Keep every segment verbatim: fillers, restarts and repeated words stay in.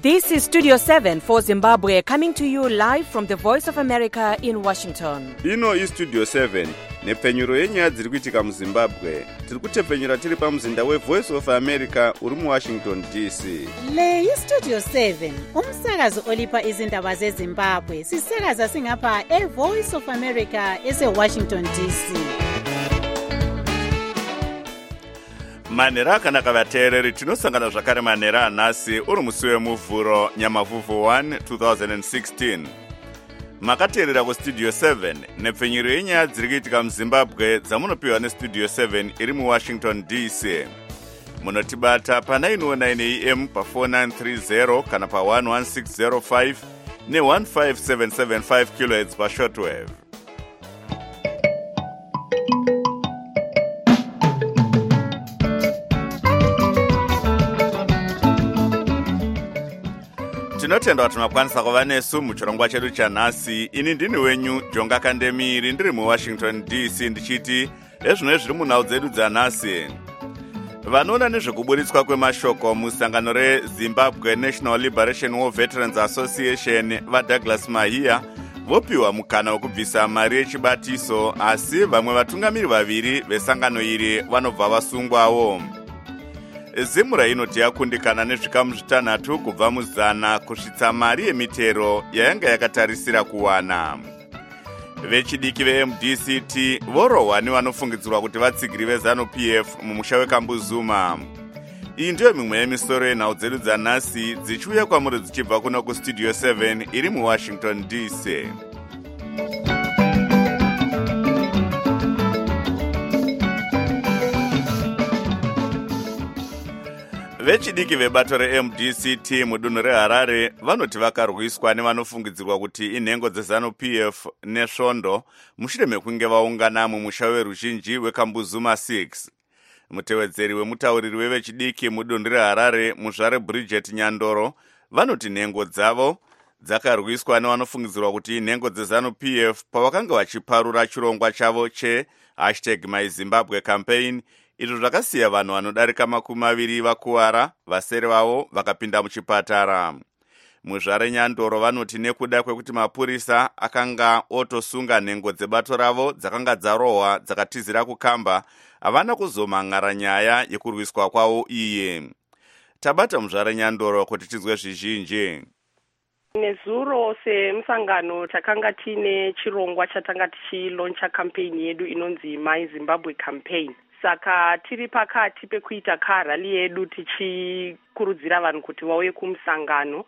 This is Studio seven for Zimbabwe, coming to you live from the Voice of America in Washington. Ino is Studio seven, nepfenyuro yenyaya dziri kuitika muZimbabwe. Tiri kutepfenyura tiri pamuzinda weVoice of America uri muWashington D C. Le is Studio seven, umsakazo olipa izindaba zeZimbabwe. Sisakaza singapha eVoice of America eseWashington D C. Manera akanaka vateereri, tinosangana zvakare manera anhasi uri musi wemuvhuro nyamavhuvhu one twenty sixteen. Makateerera kuStudio seven, nepfenyuro yenyaya dziri kuitika muZimbabwe dzamunopiwa neStudio seven iri muWashington D C. Munotibata pa nine oh nine A M pa four nine three zero kana pa one one six zero five ne one five seven seven five kilohertz pa shortwave. Tinotenda kuti makwanisa kuva nesu muchirongwa chedu chanhasi. Ini ndini wenyu Jonga Kandemiri, ndiri muWashington D C, ndichiti ezvino zviri munhau dzedu dzanhasi. Vanoona nezvekuburitswa kwemashoko musangano reZimbabwe National Liberation War Veterans Association vaDouglas Mahia vopiwa mukana wekubvisa mari yechibatiso, asi vamwe vatungamiri vaviri vesangano iri vanobva vasungwawo. Zimura inoti yakundikana nezvikamu zvitanhatu kubva muzana kusvitsa mari yemitero yayanga yakatarisira kuwana. Vechidiki veM D C T vorohwa nevanofungidzirwa kuti vatsigiri veZanu-P F mumusha weKambuzuma. Iyi ndiyo mimwe yemisoro yenhau dzedu dzanhasi dzichiuya kwamuri dzichibva kuno kuStudio seven iri muWashington D C. Vechidiki vebato reM D C T mudunhu reHarare vanoti vakarwiswa nevanofungidzirwa kuti inhengo dzeZanu-P F nesvondo mushure mekunge vaungana mumusha weruzhinji weKambuzuma six. Mutevedzeri wemutauriri wevechidiki mudunhu reHarare muzvare Bridget Nyandoro vanoti nhengo dzavo dzakarwiswa nevanofungidzirwa kuti inhengo dzeZanu-P F pavakanga vachiparura chirongwa chavo che hashtag MyZimbabwe campaign. Izvo zvakasiya vanhu vanodarika makumi maviri vakuwara, vasere vavo vakapinda muchipatara. Muzvare Nyandoro vanoti nekuda kwekuti mapurisa akanga otosunga nhengo dzebato ravo dzakanga dzarohwa dzakatizira kukamba, havana kuzomhan'ara nyaya yekurwiswa kwavo iye. Tabata muzvare Nyandoro kuti tizwe zvizhinji. Nezuro semusangano takanga tine chirongwa chatanga tichiloncha kampeni yedu inonzi MyZimbabwe campaign. Saka tiri pakati pekuita karali yedu tichikurudzira vanhu kuti vauye kumusangano,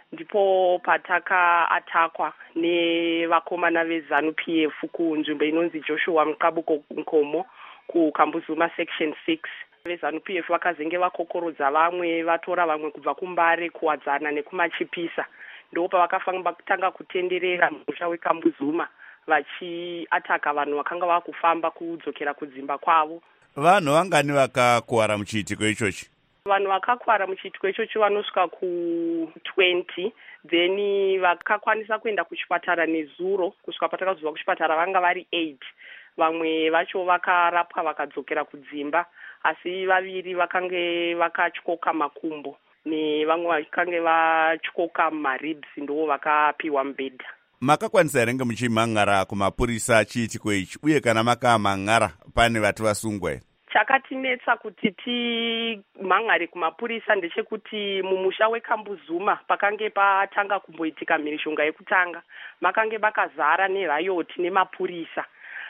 ndipo pataka atakwa nevakomana veZanu-P F kunzvimbo inonzi Joshua Mukabuko Nkomo kuKambuzuma section six. VeZanu-P F vakazenge vakokorodza vamwe, vatora vamwe kubva kuMbare kuwadzana nekumachipisa. Ndipo pavakafamba kutanga kutenderera musha weKambuzuma vachiataka vanhu vakanga vakufamba kudzokera kudzimba kwavo. Vanhu vangani vakakuwara muchiitiko ichochi? Vanhu vakakuwara muchiitiko ichochi vanosvika ku twenty, then vakakwanisa kuenda kuchipatara nezuro. Kusvika patakazobva kuchipatara vanga vari eight. Vamwe vacho vakarapwa vakadzokera kudzimba, asi vaviri vakange vakatyoka makumbo nevamwe vakange vatyoka maribs, ndo vakapiwa mubhedha. Makakwanisa here nge muchimhan'ara kumapurisa chiitiko ichi, uye kana makamhan'ara pane vati vasungwa here? Chakatinetsa kuti timhan'are kumapurisa ndechekuti mumusha weKambuzuma pakange patanga kumboitika mhirishonga yekutanga makange bakazara nerayoti nemapurisa.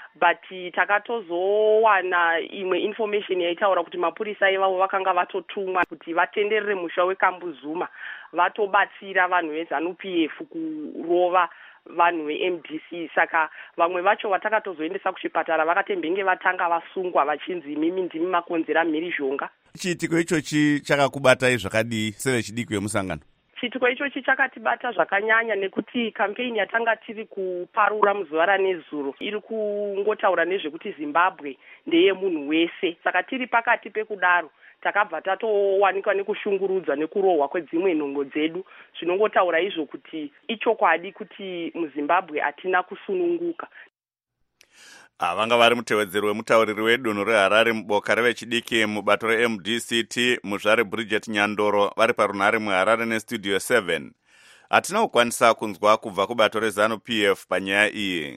But takatozowana imwe information yaitaura kuti mapurisa ivavo vakanga vatotumwa kuti vatenderere musha weKambuzuma vatobatsira vanhu veZanu-P F kurova vanhu veM D C. Saka vamwe vacho vatakatozoendesa kuchipatara vakatembenge vatanga vasungwa vachinzi mimi ndimi makonzera mhirizhonga. Chiitiko ichochi chakakubatai zvakadii sevechidiki vemusangano? Chiitiko ichochi chakatibata zvakanyanya nekuti campaign yatanga tiri kuparura muzuva ranezuro iri kungotaura nezvekuti Zimbabwe ndeye munhu wese. Saka tiri pakati pekudaro takabva tatowanikwa nekushungurudzwa nekurohwa kwedzimwe nhongo dzedu, zvinongotaura izvo kuti ichokwadi kuti muZimbabwe hatina kusununguka. vanga vari mutevedzeri wemutauriri wedunhu reharare muboka revechidiki mubato re-M D C T muzvare Bridget Nyandoro vari parunhare muharare nestudio seven. Hatina kukwanisa kunzwa kubva kubato reZANU P F panyaya iyi.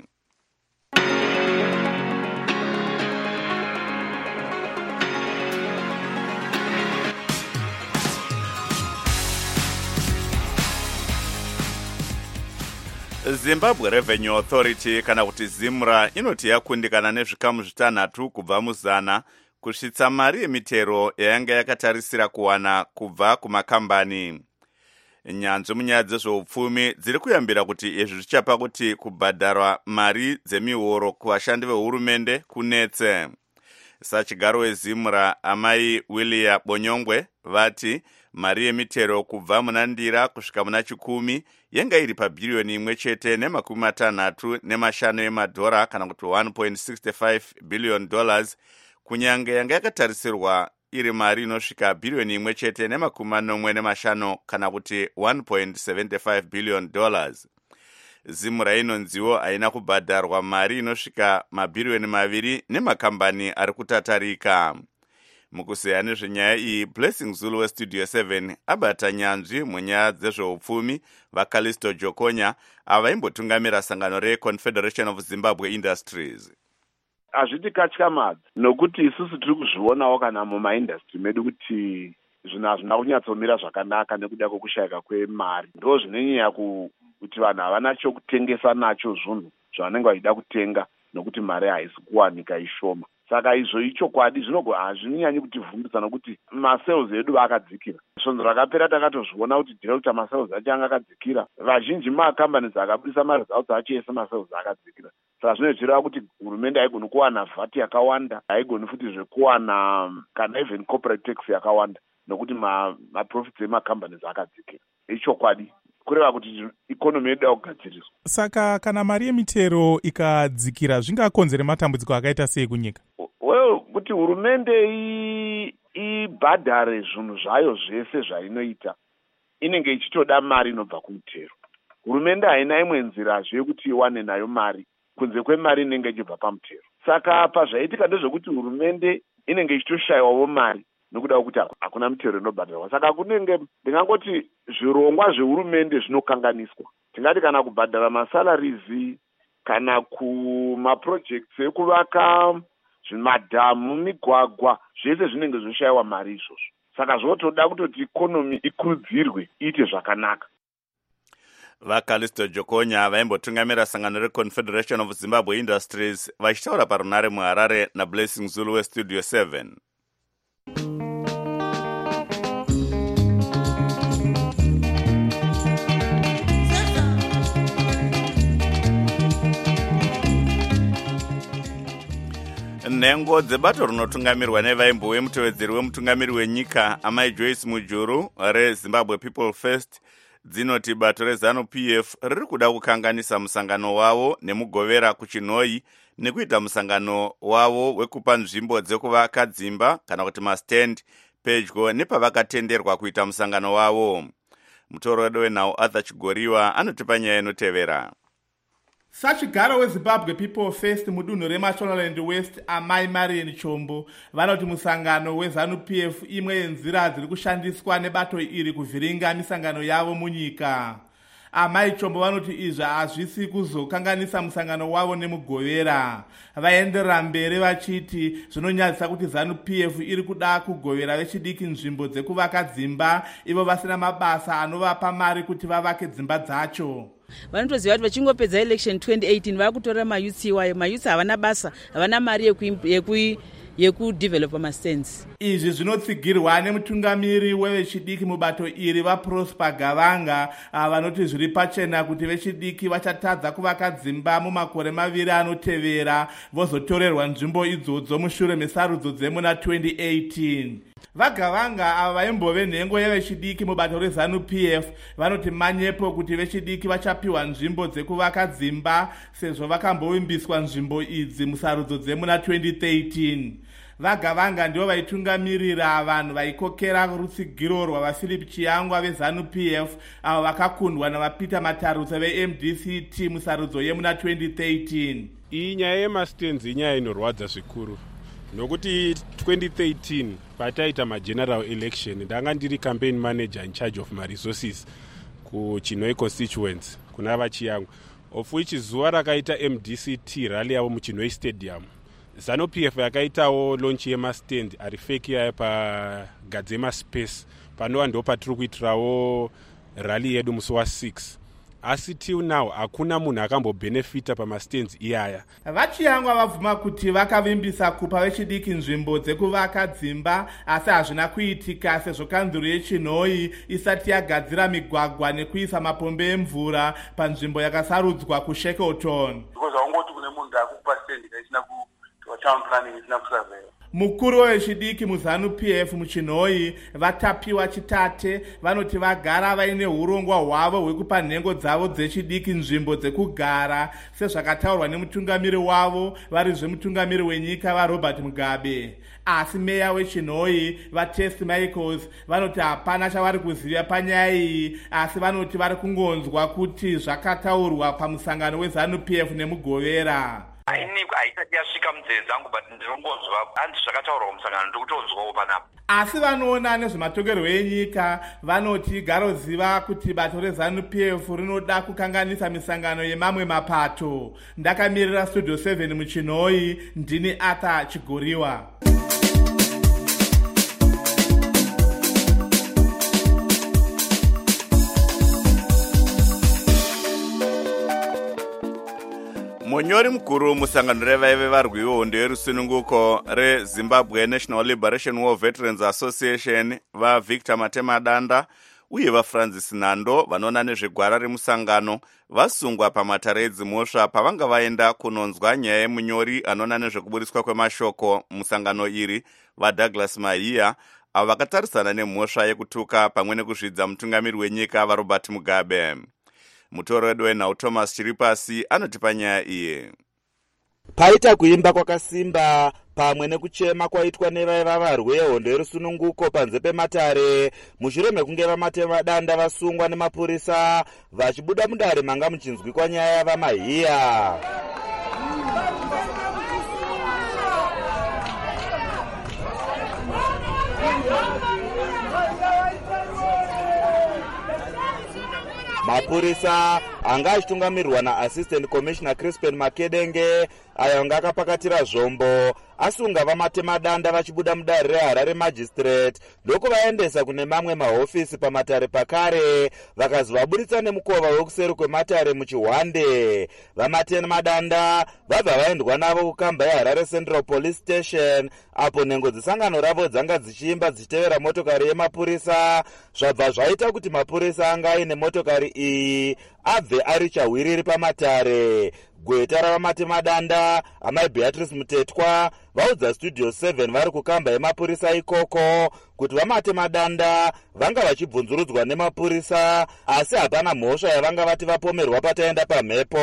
Zimbabwe Revenue Authority kana kuti ZIMRA inoti yakundikana nezvikamu zvitanhatu kubva muzana kusvitsa mari yemitero yayanga yakatarisira kuwana kubva kumakambani. Nyanzvi munyaya dzezveupfumi dziri kuyambira kuti izvi zvichapa kuti kubhadharwa mari dzemihoro kuvashandi vehurumende kunetse. Sachigaro weZIMRA amai Willia Bonyongwe vati mari yemitero kubva munandira kusvika muna chikumi yenga iri pabhiriyoni imwe chete nemakumi matanhatu nemashanu emadhora kana kuti one point six five billion dollars kunyange yanga yakatarisirwa iri mari inosvika bhiriyoni imwe chete nemakumi manomwe nemashanu kana kuti one point seven five billion dollars. ZIMRA inonziwo haina kubhadharwa mari inosvika mabhiriyoni maviri nemakambani ari kutatarika. Mukuseya nezvenyaya iyi, Blessing Zulu westudio seven abata nyanzvi munyaya dzezveupfumi vaKalisto Jokonya avaimbotungamira sangano reConfederation of Zimbabwe Industries. Hazviti katyamadza nokuti isusu tiri kuzvionawo kana mumaindastry medu kuti zvinhu hazvina kunyatsomira zvakanaka nekuda kwekushayika kwemari. Ndo zvinonyanya kuti vanhu havana chokutengesa nacho zvinhu zvavanenge vachida kutenga nokuti mari haisi kuwanika ishoma. Saka izvo ichokwadi hazvinyanyi kutivhundutsa nokuti masales edu akadzikira. Svonzo rakapera takatozviona kuti director masales acho anga akadzikira. Vazhinji makambani akabudisa maresults acho ese masales akadzikira. Saka zvinozvireva kuti hurumende haigoni kuwana V A T yakawanda, haigoni futi zvekuwana kana even corporate tax yakawanda nokuti maprofits emakambani akadzikira. Ichokwadi. Kureva kuti ikonomi yedu yakugadziriswa. Saka kana mari yemitero ikadzikira zvingakonzera matambudziko akaita sei kunyika? Well, kuti hurumende ibhadhare zvinhu zvayo zvese zvainoita inenge ichitoda mari inobva kumutero. Hurumende haina imwe nzirazve yekuti iwane nayo mari kunze kwemari inenge ichibva pamutero. Saka apa zvaitika ndezvekuti hurumende inenge ichitoshayiwawo mari nokuda kwekuti hakuna mitero inobhadharwa. Saka kunenge ndingangoti zvirongwa zvehurumende zvinokanganiswa. Tingati kana kubhadhara masalaries kana kumaprojects ekuvaka zvimadhamu, migwagwa, zvese zvinenge zvoshayiwa mari izvozvo. Saka zvotoda kutoti ikonomi ikurudzirwe iite zvakanaka. VaKalisto Jokonya vaimbotungamira sangano reConfederation of Zimbabwe Industries vachitaura parunhare muharare naBlessing Zulu westudio seven. Nhengo dzebato rinotungamirwa nevaimbo wemutevedzeri wemutungamiri wenyika amai Joyce Mujuru reZimbabwe People First dzinoti bato reZANU P F riri kuda kukanganisa musangano wavo nemugovera kuchinhoi nekuita musangano wavo wekupa nzvimbo dzekuvaka dzimba kana kuti mastand pedyo nepavakatenderwa kuita musangano wavo. Mutorodi wenhau Arthur Chigoriwa anotipa nyaya inotevera. Sachigaro weZimbabwe People First mudunhu reMashonaland West amai Marian Chombo vanoti musangano weZANU P F imwe yenzira dziri kushandiswa nebato iri kuvhiringa misangano yavo munyika. Amai Chombo vanoti izvi hazvisi kuzokanganisa musangano wavo nemugovera. Vaenderera mberi vachiti zvinonyadzisa kuti ZANU P F iri kuda kugovera vechidiki nzvimbo dzekuvaka dzimba ivo vasina mabasa anovapa mari kuti vavake dzimba dzacho. Vanotoziva kuti vachingopedza election twenty eighteen vakutora mayutsi iwayo. Mayutsi havana basa, havana mari yeku yekudevelopa mastands. Izvi zvinotsigirwa nemutungamiri wevechidiki mubato iri vaProsper Gavanga vanoti zviri pachena kuti vechidiki vachatadza kuvaka dzimba mumakore maviri anotevera vozotorerwa nzvimbo idzodzo mushure mesarudzo dzemuna twenty eighteen. VaGavanga ava vaimbove nhengo yevechidiki mubato reZANU P F vanoti manyepo kuti vechidiki vachapiwa nzvimbo dzekuvaka dzimba sezvo vakambovimbiswa nzvimbo idzi musarudzo dzemuna twenty thirteen. vagavanga ndivo vaitungamirira vanhu vaikokera rutsigiro rwavaphilip chiyangwa vezanu-p f avo vakakundwa navapeter matarutsa ve-m d c t musarudzo yemuna twenty thirteen. iyi nyaya yemastenzi inyaya inorwadza zvikuru nokuti twenty thirteen pataita mageneral election ndanga ndiri campaign manager in charge of maresources kuchinoi constituency kuna vachiyangwa, of which zuva rakaita m d c t rally yavo muchinoi stadium, zanu-p f yakaitawo launch yemastand ari fake yaya pagadzema space panova ndo patiri kuitirawo rally yedu musi wa six. asi till now hakuna munhu akambobhenefita pamastands iyaya. vachiyangwa vabvuma kuti vakavimbisa kupa vechidiki nzvimbo dzekuvaka dzimba, asi hazvina kuitika sezvo kanzuro yechinhoi isati yagadzira migwagwa nekuisa mapombe emvura panzvimbo yakasarudzwa kushekelton. haungoti kune munhu akukupa stand kaisina kutown planning isina kusurveya. mukuru wechidiki muzanu-p f muchinhoi vatapiwa chitate vanoti vagara vaine urongwa hwavo hwekupa nhengo dzavo dzechidiki nzvimbo dzekugara sezvakataurwa nemutungamiri wavo vari zvemutungamiri wenyika varobert mugabe. asi meya wechinhoi vatest michaels vanoti hapana chavari kuziva panyaya iyi, asi vanoti vari kungonzwa kuti zvakataurwa pamusangano wezanu-p f nemugovera. ainiko haisati yasvika munzeve dzangu but ndinongonzwa handi zvakataurwa kumusangano ndikutonzwawo panapa. asi vanoona nezvematongerwo enyika vanoti garoziva kuti bato rezanu-p f rinoda kukanganisa misangano yemamwe mapato. ndakamirira studio seven muchinhoi, ndini arthur chigoriwa. munyori mukuru musangano revaive varwi vehondo yerusununguko rezimbabwe national liberation war veterans association vavictor matemadanda uye vafrancis nando vanoona nezvegwara remusangano vasungwa pamatare edzimhosva pavanga vaenda kunonzwa nyaya yemunyori anoona nezvekuburiswa kwemashoko musangano iri vadouglas mahiya avo vakatarisana nemhosva yekutuka pamwe nekuzvidza mutungamiri wenyika varobert mugabe. mutoro wedu wenhau thomas chiripasi anotipa nyaya iye. paita kuimba kwakasimba pamwe nekuchema kwaitwa nevaiva varwi vehondo yerusununguko panze pematare mushure mekunge vamatemadanda vasungwa nemapurisa vachibuda mudare manga muchinzwi kwanyaya yavamahiya. mapurisa anga achitungamirirwa naassistant commissioner crispin makedenge ayo anga akapakatira zvombo asunga vamatemadanda vachibuda mudare reharare magistrate ndokuvaendesa kune mamwe mahofisi pamatare pakare vakazovaburitsa nemukova wekuseri kwematare muchihwande. vamatemadanda vabva vaendwa navo kukamba yeharare central police station apo nhengo dzesangano ravo dzanga dzichiimba dzichitevera motokari yemapurisa zvabva zvaita kuti mapurisa anga aine motokari iyi abve ari chahwiriri pamatare. gweta ravamatemadanda amai beatrice mutetwa vaudza studio seven vari kukamba yemapurisa ikoko kuti vamatemadanda vanga vachibvunzurudzwa nemapurisa asi hapana mhosva yavanga vati vapomerwa pataenda pamhepo.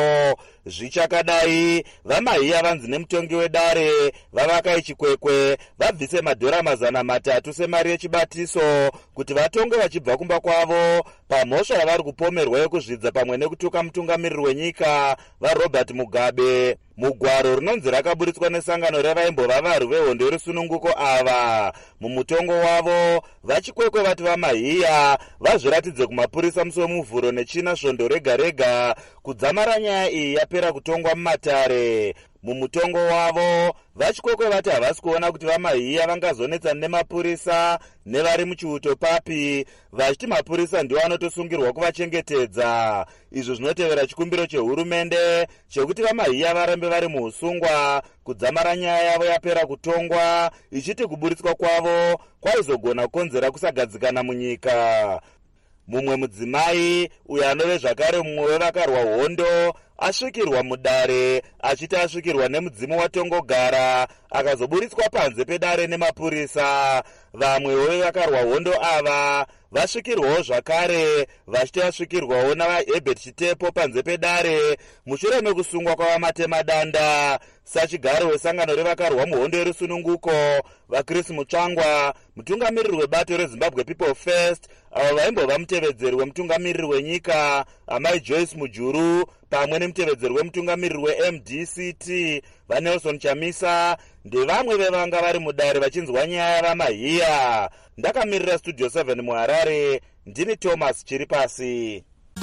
zvichakadai vamahiya vanzi nemutongi wedare vavakai chikwekwe vabvise madhora mazana matatu semari yechibatiso kuti vatonge vachibva kumba kwavo pamhosva yavari kupomerwa yekuzvidza pamwe nekutuka mutungamiriri wenyika varobert mugabe. mugwaro rinonzi rakaburitswa nesangano revaimbova varwi vehondo yerusununguko ava mumutongo wavo vachikwekwe vati vamahiya vazviratidze kumapurisa musi wemuvhuro nechina svondo rega rega kudzamara nyaya iyi yapera kutongwa mumatare. mumutongo wavo vachikwekwe vati havasi kuona kuti vamahiya vangazonetsana nemapurisa nevari muchiuto papi vachiti mapurisa ndiwo anotosungirwa kuvachengetedza. izvo zvinotevera chikumbiro chehurumende chekuti vamahiya varambe vari muusungwa kudzamara nyaya yavo yapera kutongwa ichiti kuburitswa kwavo kwaizogona kukonzera kusagadzikana munyika. mumwe mudzimai uyo anove zvakare mumwe wevakarwa hondo asvikirwa mudare achiti asvikirwa nemudzimu watongogara akazoburitswa panze pedare nemapurisa. vamwe wevakarwa hondo ava vasvikirwawo zvakare vachiti vasvikirwawo navaherbert chitepo panze pedare mushure mekusungwa kwavamatemadanda. sachigaro wesangano revakarwa muhondo yerusununguko, vaChris Mutsvangwa, mutungamiriri webato reZimbabwe People First, avo vaimbova mutevedzeri wemutungamiriri wenyika amai Joyce Mujuru, pamwe nemutevedzeri wemutungamiriri weM D C T vaNelson Chamisa, ndevamwe vevanga vari mudare vachinzwa nyaya vamahiya. Ndakamirira Studio seven muHarare, ndini Thomas Chiripasi.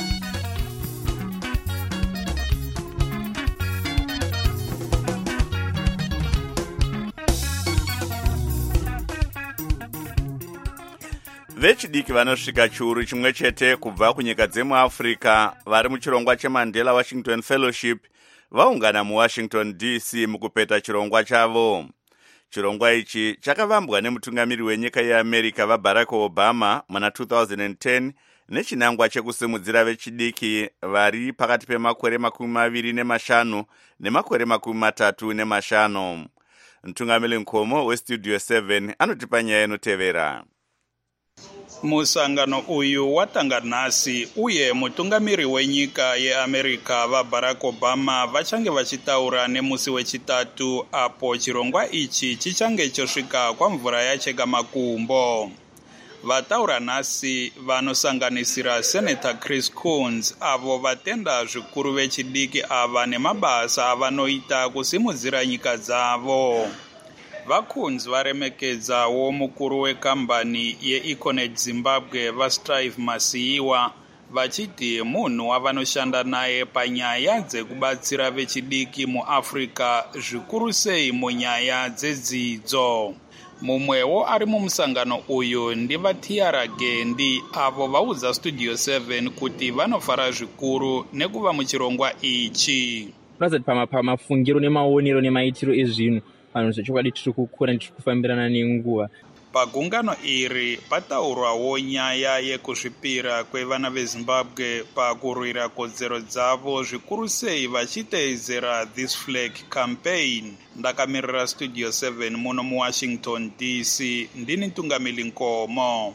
vechidiki vanosvika chiuru chimwe chete kubva kunyika dzemuAfrica vari muchirongwa cheMandela Washington Fellowship vaungana muWashington D C mukupeta chirongwa chavo. Chirongwa ichi chakavambwa nemutungamiri wenyika yeAmerica vaBarack Obama muna two thousand ten nechinangwa chekusimudzira vechidiki vari pakati pemakore makumi maviri nemashanu nemakore makumi matatu nemashanu. Mtungamiri Nkomo weStudio seven anotipa nyaya inotevera. Musangano uyu watanga nhasi uye mutungamiri wenyika yeAmerica vaBarack Obama vachange vachitaura nemusi wechitatu apo chirongwa ichi chichange chosvika kwamvura yacheka makumbo. Vataura nhasi vanosanganisira Senator Chris Coons avo vatenda zvikuru vechidiki ava nemabasa avanoita kusimudzira nyika dzavo. VaCoons varemekedzawo mukuru wekambani yeEconet Zimbabwe vaStrive Masiyiwa vachiti munhu wavanoshanda naye panyaya dzekubatsira vechidiki muAfrica zvikuru sei munyaya dzedzidzo. Mumwewo ari mumusangano uyu ndivaTiara Gendi avo vaudza Studio seven kuti vanofara zvikuru nekuva muchirongwa ichi. Prazati pamafungiro nemaonero nemaitiro ezvinhu vanhu zvechokwadi tiri kukura tiri kufambirana nenguva. Pagungano iri pataurwawo nyaya yekuzvipira kwevana veZimbabwe pakurwira kodzero dzavo zvikuru sei vachiteedzera This Flag campaign. Ndakamirira Studio seven muno muWashington D C, ndini Tungamili Nkomo.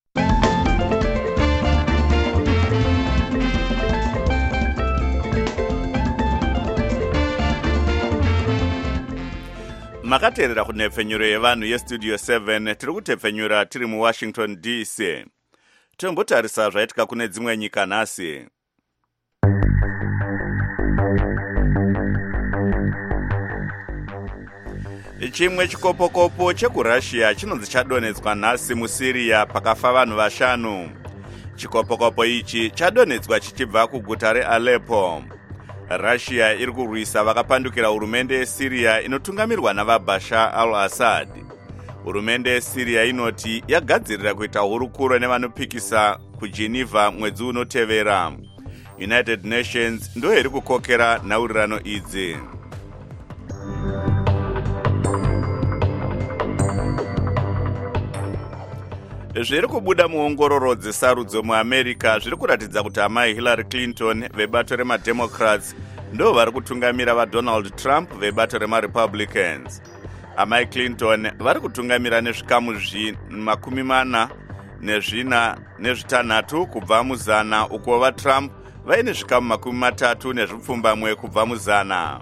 Makateerera kunhepfenyuro yevanhu yeStudio seven tiri kutepfenyura tiri muWashington D C. Tombotarisa zvaitika kune dzimwe nyika nhasi. Chimwe chikopokopo chekuRussia chinonzi chadonhedzwa nhasi muSyria pakafa vanhu vashanu. Chikopokopo ichi chadonhedzwa chichibva kuguta reAleppo. Russia iri kurwisa vakapandukira hurumende yeSyria inotungamirwa navaBashar al-Assad. Hurumende yeSyria inoti yagadzirira kuita hurukuro nevanopikisa kuGeneva mwedzi unotevera. United Nations ndiyo iri kukokera nhaurirano idzi. Zviri kubuda muongororo dzesarudzo muAmerica zviri kuratidza kuti amai Hillary Clinton vebato remaDemocrats ndo vari kutungamira vaDonald Trump vebato remaRepublicans. Amai Clinton vari kutungamira nezvikamu makumi mana nezvina nezvitanhatu kubva muzana uko vaTrump vaine zvikamu makumi matatu nezvipfumbamwe kubva muzana.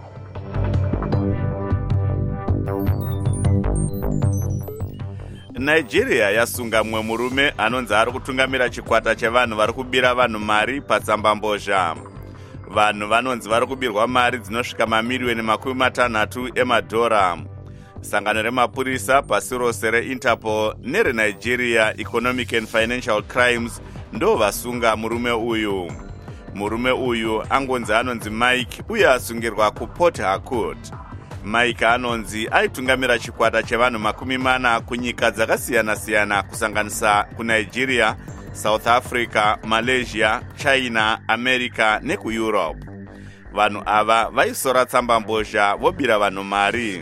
Nigeria yasunga mumwe murume anonzi ari kutungamira chikwata chevanhu vari kubira vanhu mari patsambambozha. Vanhu vanonzi vari kubirwa mari dzinosvika mamiriyoni makumi matanhatu emadhora. Sangano remapurisa pasi rose reInterpol nereNigeria Economic and Financial Crimes ndo vasunga murume uyu. Murume uyu angonzi anonzi Mike uye asungirwa kuPort Harcourt. Mike anonzi aitungamira chikwata chevanhu makumi mana kunyika dzakasiyana-siyana kusanganisa kuNigeria, South Africa, Malaysia, China, America nekuEurope. Vanhu ava vaisora tsambambozha vobira vanhu mari.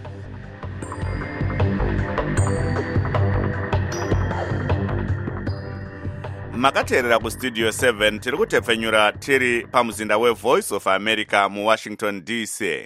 Makateerera kuStudio seven tiri kutepfenyura tiri pamuzinda weVoice of America muWashington D C.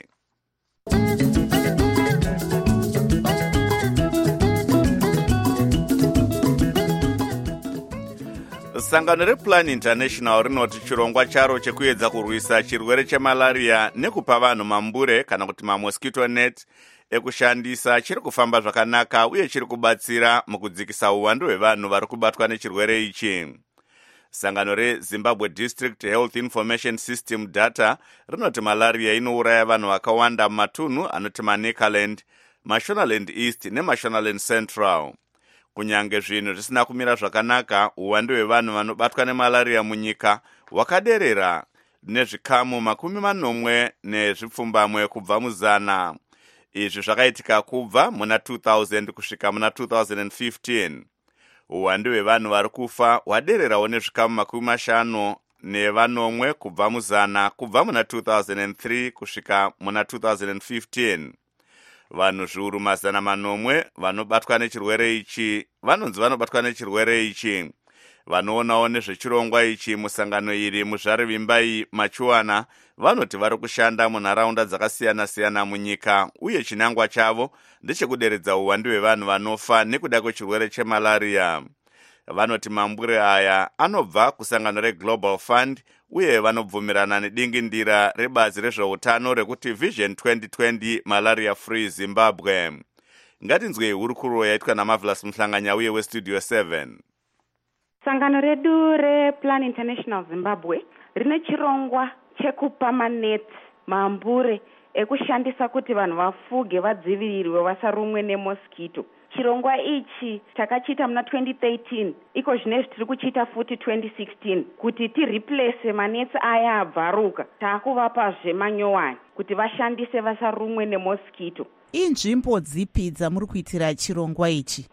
sangano replan international rinoti chirongwa charo chekuedza kurwisa chirwere chemalaria nekupa vanhu mambure kana kuti mamosquito net ekushandisa chiri kufamba zvakanaka uye chiri kubatsira mukudzikisa uwandu hwevanhu vari kubatwa nechirwere ichi. Sangano reZimbabwe District Health Information System data rinoti malaria inouraya vanhu vakawanda mumatunhu anoti maNecaland, Mashonaland East neMashonaland Central. Kunyange zvinhu zvisina kumira zvakanaka, uwandu hwevanhu vanobatwa nemalaria munyika hwakaderera nezvikamu makumi manomwe nezvipfumbamwe kubva muzana. Izvi zvakaitika kubva muna two thousand kusvika muna two thousand fifteen. Uwandu hwevanhu vari kufa hwadererawo nezvikamu makumi mashanu nevanomwe kubva muzana kubva muna two thousand three kusvika muna two thousand fifteen. Vanhu zviuru mazana manomwe vanobatwa nechirwere ichi vanonzi vanobatwa nechirwere ichi. Vanoonawo nezvechirongwa ichi musangano iri muzvarivimbai Machuana vanoti vari kushanda munharaunda dzakasiyana-siyana munyika uye chinangwa chavo ndechekuderedza uwandu hwevanhu vanofa nekuda kwechirwere chemalaria. Vanoti mambure aya anobva kusangano reGlobal Fund uye vanobvumirana nedingindira rebazi rezveutano rekuti Vision twenty twenty Malaria Free Zimbabwe. Ngatinzwe hurukuro yaitwa naMarvelous Mhlanganya uye weStudio seven. Sangano redu rePlan International Zimbabwe rine chirongwa chekupa maneti mambure ekushandisa kuti vanhu vafuge vadzivirirwe vasarumwe nemosquito. Chirongwa ichi takachita muna twenty thirteen, iko zvinezvi tiri kuchita futi twenty sixteen kuti tireplace maneti aya abvaruka. Taakuvapazve manyowani kuti vashandise vasarumwe nemosquito. Inzvimbo dzipi dzamuri kuitira chirongwa ichi?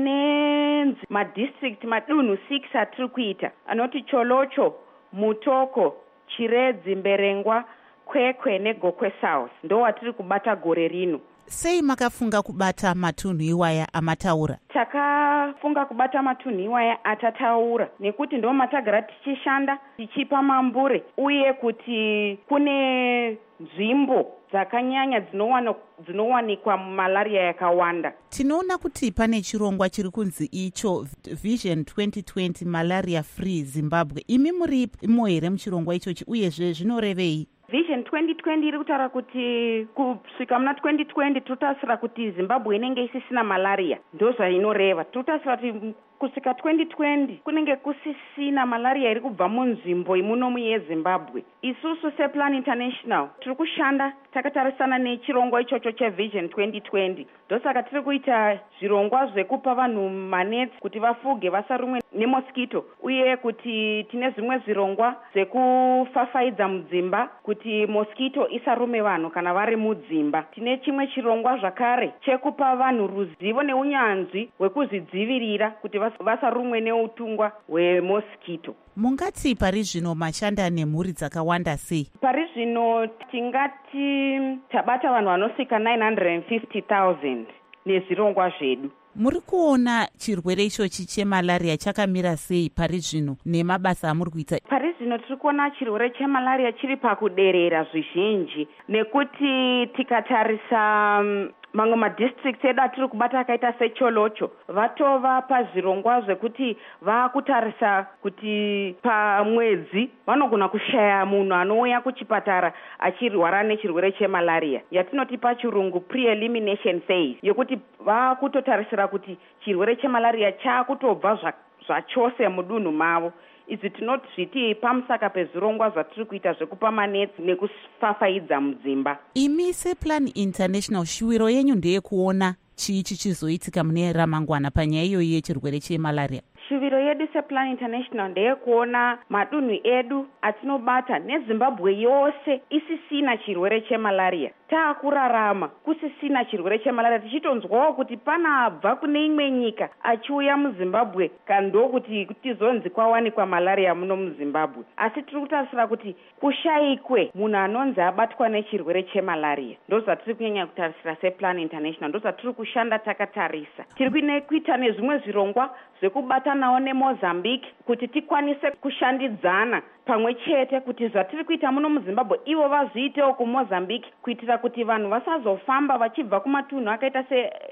Tine madistrict madunhu six atiri kuita anoti Cholocho, Mutoko, Chiredzi, Mberengwa, Kwekwe neGokwe South. Ndo watiri kubata gore rino. Sei makafunga kubata matunhu iwaya amataura? Takafunga kubata matunhu iwaya atataura nekuti ndo matagara tichishanda tichipa mambure uye kuti kune nzvimbo dzakanyanya dzinowanikwa malaria yakawanda. Tinoona kuti pane chirongwa chiri kunzi icho Vision twenty twenty Malaria Free Zimbabwe. Imi muri imo here muchirongwa ichochi uyezve zvinorevei? Vision twenty twenty iri kutaura kuti kusvika muna twenty twenty totasira kuti Zimbabwe inenge isisina malaria. Ndo zvainoreva. Totasira kuti kusvika twenty twenty kunenge kusisina malaria iri kubva munzvimbo imunomu yeZimbabwe. Isusu sePlan International tiri kushanda takatarisana nechirongwa ichocho cheVision twenty twenty. Ndosaka tiri kuita zvirongwa zvekupa vanhu maneti kuti vafuge vasarumwe nemosquito uye kuti tine zvimwe zvirongwa zvekufafaidza mudzimba kuti mosquito isarume vanhu kana vari mudzimba. Tine chimwe chirongwa zvakare chekupa vanhu ruzivo neunyanzvi hwekuzvidzivirira kuti vasarumwe neutungwa hwemosquito. Mungati pari zvino mashanda nemhuri dzakawanda sei? Pari zvino tingati tabata vanhu vanosvika nine hundred fifty thousand nezvirongwa zvedu. Muri kuona chirwere ichochi chemalaria chakamira sei pari zvino nemabasa amuri kuita? Pari zvino tiri kuona chirwere chemalaria chiri pakuderera zvizhinji nekuti tikatarisa um, mamwe madistricts edu atiri kubata akaita seCholocho vatova pazvirongwa zvekuti vakutarisa kuti pamwedzi vanogona kushaya munhu anouya kuchipatara achirwara nechirwere chemalaria yatinoti pachirungu pre-elimination phase yokuti vakutotarisira kuti chirwere chemalaria chaakutobva zvachose mudunhu mavo. Izvi tinoti zviti pamusaka pezvirongwa zvatiri kuita zvekupa maneti nekufafaidza mudzimba. Imi sePlan International shuviro yenyu ndeyekuona chii chichizoitika mune ramangwana panyaya iyoyi yechirwere chemalaria? Shuviro yedu sePlan International ndeyekuona madunhu edu atinobata neZimbabwe yose isisina chirwere chemalaria. Taakurarama kusisina chirwere chemalaria tichitonzwawo kuti panabva kune imwe nyika achiuya muZimbabwe kando kuti tizonzi kwawanikwa malaria muno muZimbabwe. Asi tiri kutarisira kuti kushayikwe munhu anonzi abatwa nechirwere chemalaria. Ndozvatiri kunyanya kutarisira sePlan International. Ndozvatiri kushanda takatarisa. Tiri kuita nezvimwe zvirongwa zvekubatanawo neMozambique kuti tikwanise kushandidzana pamwe chete kuti zvatiri kuita muno muZimbabwe ivo vazviitewo kuMozambique kuitira kuti vanhu vasazofamba vachibva kumatunhu akaita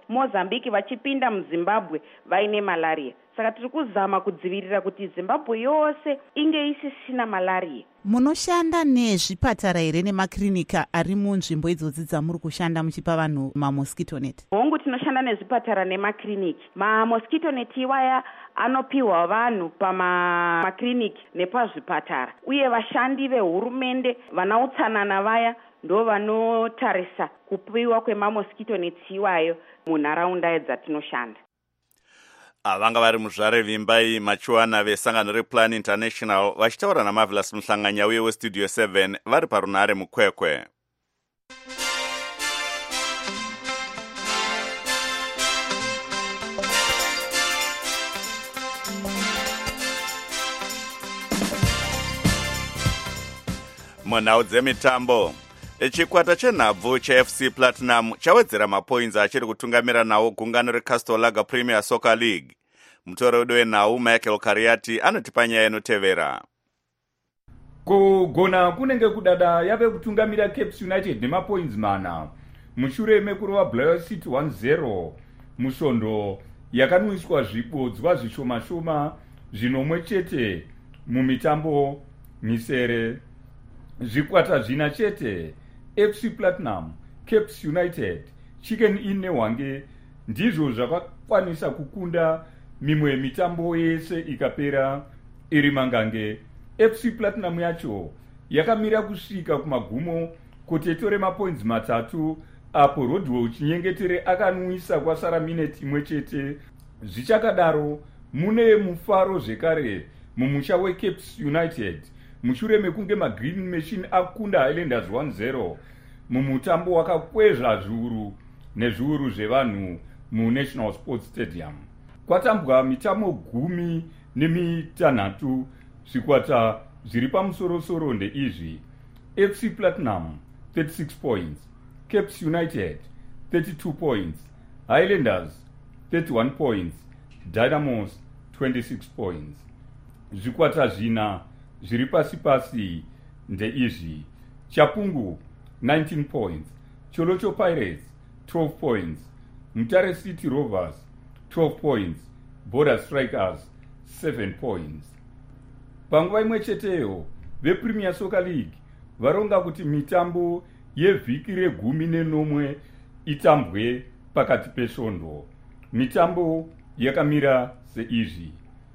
mozambique vachipinda muzimbabwe vaine malaria. Saka tiri kuzama kudzivirira kuti zimbabwe yose inge isisina malaria. Munoshanda nezvipatara here nemakirinika ari munzvimbo idzodzi dzamuri kushanda muchipa vanhu mamosquito net? Hongu tinoshanda nezvipatara nemakliniki. Mamosquito net iwaya anopiwa vanhu pamakiriniki nepazvipatara, uye vashandi vehurumende vana utsanana vaya ndo vanotarisa kupiwa kwemamosquito net iwayo munharaunda dzatinoshanda. Vanga vari muzvare vimbai machuana vesangano rePlan International vachitaura naMarvelous Muhlanganya uye weStudio seven vari parunare mukwekwe. Munhau dzemitambo, chikwata chenhabvu cheF C Platinum chawedzera mapoints achiri kutungamira nawo gungano reCastor Lager Premier Soccer League. Mutori wedu wenhau Michael Kariati anotipa nyaya inotevera. Kugona kunenge kudada yave kutungamira Cape United nemapoints mana mushure mekurova Blair City one zero musvondo yakanwiswa zvibodzwa zvishoma shoma zvinomwe chete mumitambo misere. Zvikwata zvina chete F C Platinum, Cape United, Chicken Inn neHwange ndizvo zvakakwanisa kukunda mimwe mitambo yese ikapera iri mangange. F C Platinum yacho yakamira kusvika kumagumo kuti itore mapoints matatu apo Rodwell Chinyengetere akanwisa kwasara minute imwe chete. Zvichakadaro mune mufaro zvekare mumusha weCape United mushure mekunge maGreen Machine akunda Highlanders one zero mumutambo wakakwezva zviuru nezviuru zvevanhu muNational Sports Stadium. Kwatambwa mitambo gumi nemitanhatu. Zvikwata zviri pamusoro-soro ndeizvi: F C Platinum thirty-six points, Cape United thirty-two points, Highlanders thirty-one points, Dynamos twenty-six points. Zvikwata zvina zviri pasi pasi ndeizvi: Chapungu nineteen points, Cholocho Pirates twelve points, Mutare City Rovers twelve points, Border Strikers seven points. Panguva imwe cheteyo vePremier Soccer League varonga kuti mitambo yevhiki regumi nenomwe itambwe pakati pesvondo. Mitambo yakamira seizvi: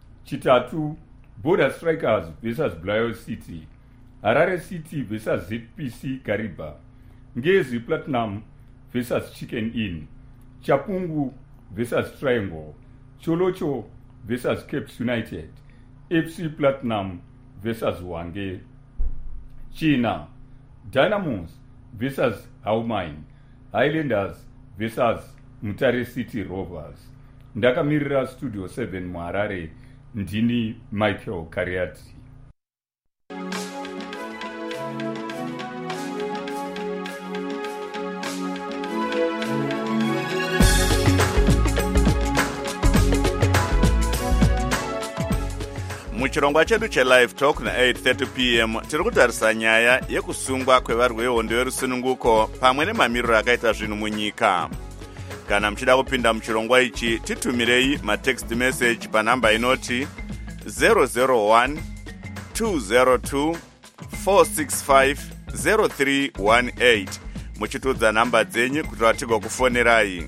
chitatu Border Strikers versus Blair City, Harare City versus Z P C Gariba, Ngezi Platinum versus Chicken Inn, Chapungu versus Triangle, Cholocho versus Cape United, F C Platinum versus Hwange. China, Dynamos versus Haumine, Highlanders versus Mutare City Rovers. Ndakamirira Studio seven muHarare, ndini Michael Kariati. Muchirongwa chedu chelive talk na eight thirty p m tiri kutarisa nyaya yekusungwa kwevarwi vehondo yerusununguko pamwe nemamiriro akaita zvinhu munyika. Kana muchida kupinda muchirongwa ichi titumirei matext message panhamba inoti zero zero one two zero two four six five zero three one eight muchitudza namba dzenyu kuti vatigwa kufonerai.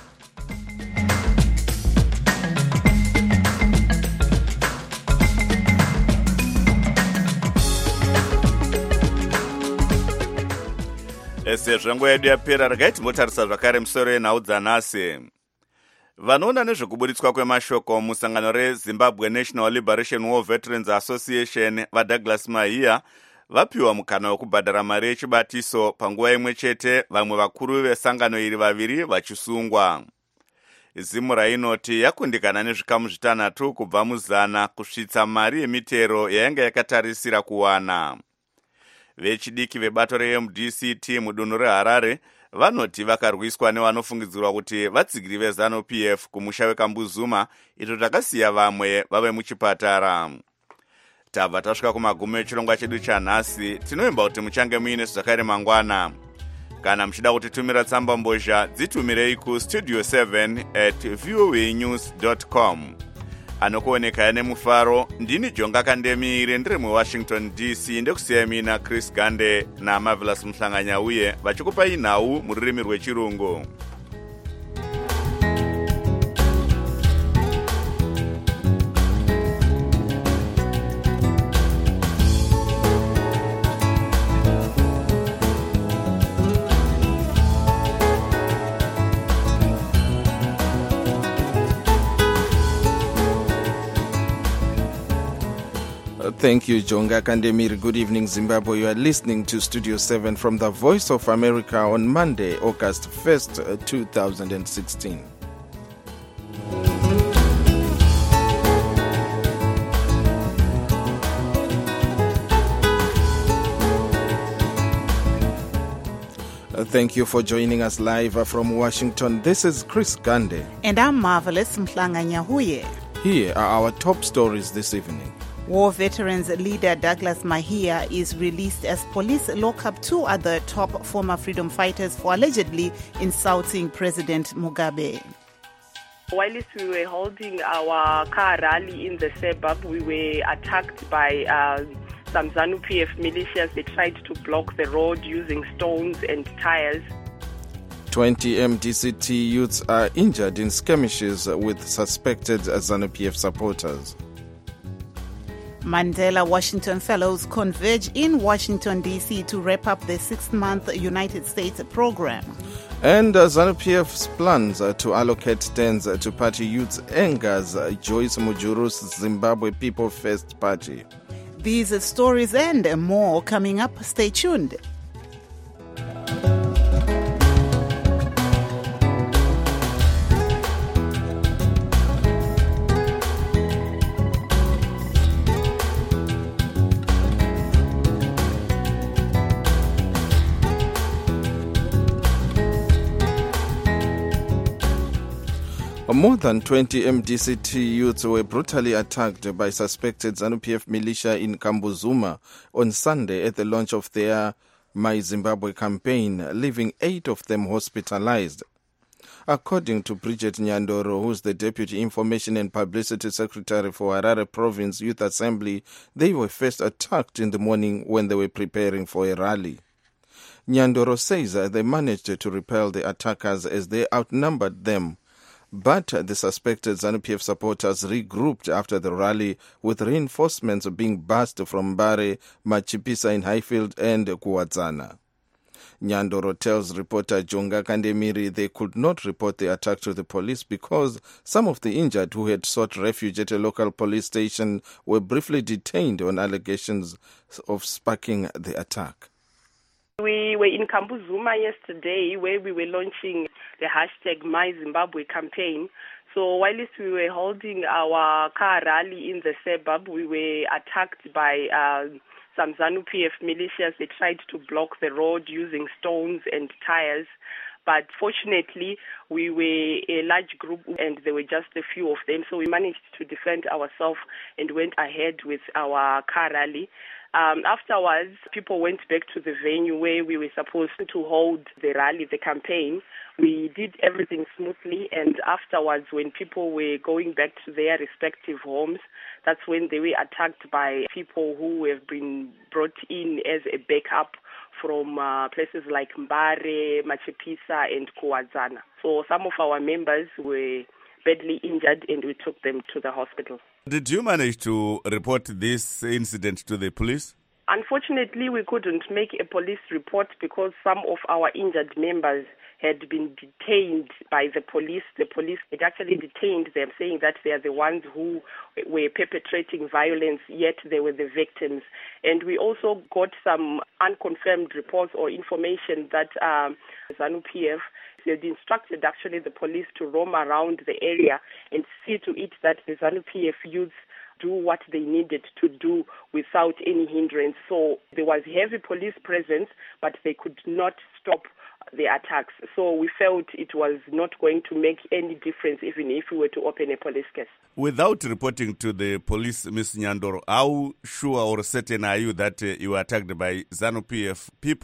Sezvo nguva yedu yapera, regai timbotarisa zvakare musoro yenhau dzanhasi. Vanoona nezvekuburitswa kwemashoko musangano reZimbabwe National Liberation War Veterans Association vaDouglas Mahia vapiwa mukana wekubhadhara mari yechibatiso panguva imwe chete vamwe vakuru vesangano iri vaviri vachisungwa. Zimura inoti yakundikana nezvikamu zvitanhatu kubva muzana kusvitsa mari yemitero yainge yakatarisira kuwana. Vechidiki vebato reM D C T mudunhu reHarare vanoti vakarwiswa nevanofungidzirwa kuti vatsigiri veZanu P F kumusha weKambuzuma, izvo zvakasiya vamwe vave muchipatara. Tabva tasvika kumagumo echirongwa chedu chanhasi. Tinoimba kuti muchange muine zvakare mangwana. Kana muchida kutitumira tsamba mbozha dzitumirei ku studio seven at voanews dot com. Anokuoneka nemufaro ndini Jonga Kandemire ndiri muWashington D C ndekusiya mina Chris Gande na Marvelous Mhlanganya uye vachikupa inhau mururimi rwechirungu. Thank you, Jonga Kandemir. Good evening, Zimbabwe. You are listening to Studio seven from the Voice of America on Monday, August first, two thousand sixteen. Thank you for joining us live from Washington. This is Chris Gande. And I'm Marvelous Mhlanganya Huye. Here are our top stories this evening. War veterans leader Douglas Mahia is released as police lock up two other top former freedom fighters for allegedly insulting President Mugabe. While we were holding our car rally in the suburb, we were attacked by uh, some ZANU P F militias. They tried to block the road using stones and tires. twenty M D C T youths are injured in skirmishes with suspected ZANU P F supporters. Mandela Washington Fellows converge in Washington, D C to wrap up the six-month United States program. And uh, ZANU P F's plans uh, to allocate stands uh, to party youths angers uh, Joyce Mujuru's Zimbabwe People First Party. These stories and more coming up. Stay tuned. More than twenty M D C T youths were brutally attacked by suspected ZANU P F militia in Kambuzuma on Sunday at the launch of their My Zimbabwe campaign, leaving eight of them hospitalized. According to Bridget Nyandoro, who's the Deputy Information and Publicity Secretary for Harare Province Youth Assembly, they were first attacked in the morning when they were preparing for a rally. Nyandoro says they managed to repel the attackers as they outnumbered them. But the suspected ZANU P F supporters regrouped after the rally, with reinforcements being bussed from Mbare, Machipisa in Highfield and Kuwadzana. Nyandoro tells reporter Jonga Kandemiri they could not report the attack to the police because some of the injured who had sought refuge at a local police station were briefly detained on allegations of sparking the attack. We were in Kambuzuma yesterday where we were launching the hashtag My Zimbabwe campaign. So while we were holding our car rally in the suburb, we were attacked by uh, some ZANU P F militias. They tried to block the road using stones and tires. But fortunately, we were a large group and there were just a few of them. So we managed to defend ourselves and went ahead with our car rally. Um, afterwards, people went back to the venue where we were supposed to hold the rally, the campaign. We did everything smoothly, and afterwards, when people were going back to their respective homes, that's when they were attacked by people who have been brought in as a backup from uh, places like Mbare, Machipisa, and Kuwadzana. So some of our members were badly injured, and we took them to the hospital. Did you manage to report this incident to the police? Unfortunately, we couldn't make a police report because some of our injured members had been detained by the police. The police had actually detained them, saying that they are the ones who were perpetrating violence, yet they were the victims. And we also got some unconfirmed reports or information that um, ZANU P F had instructed actually the police to roam around the area and see to it that the ZANU P F youths do what they needed to do without any hindrance. So there was heavy police presence, but they could not stop the attacks. So we felt it was not going to make any difference even if we were to open a police case. Without reporting to the police, Miz Nyandoro, how sure or certain are you that uh, you were attacked by ZANU P F people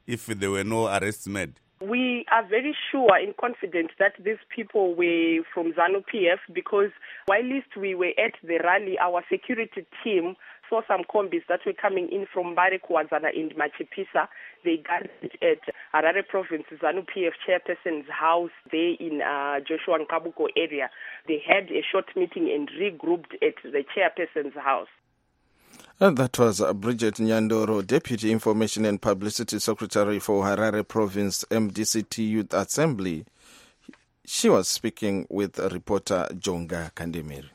if there were no arrests made? We are very sure and confident that these people were from ZANU P F because whilst we were at the rally, our security team saw some combis that were coming in from Barekuwadzana and Machipisa. They gathered at Harare Province ZANU P F chairperson's house there in uh, Joshua Nkabuko area. They had a short meeting and regrouped at the chairperson's house. And that was Bridget Nyandoro, Deputy Information and Publicity Secretary for Harare Province M D C T Youth Assembly. She was speaking with reporter Jonga Kandemiri.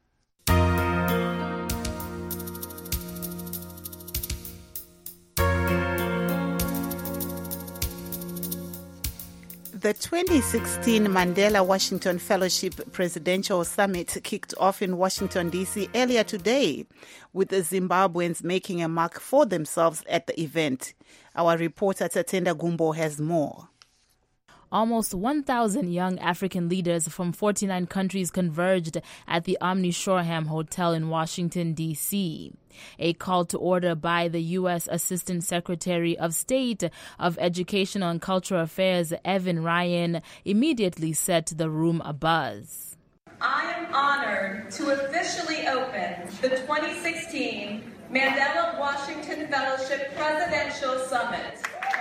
The twenty sixteen Mandela Washington Fellowship Presidential Summit kicked off in Washington, D C earlier today, with the Zimbabweans making a mark for themselves at the event. Our reporter Tatenda Gumbo has more. Almost one thousand young African leaders from forty-nine countries converged at the Omni Shoreham Hotel in Washington, D C A call to order by the U S Assistant Secretary of State of Educational and Cultural Affairs, Evan Ryan, immediately set the room abuzz. I am honored to officially open the twenty sixteen Mandela Washington Fellowship Presidential Summit.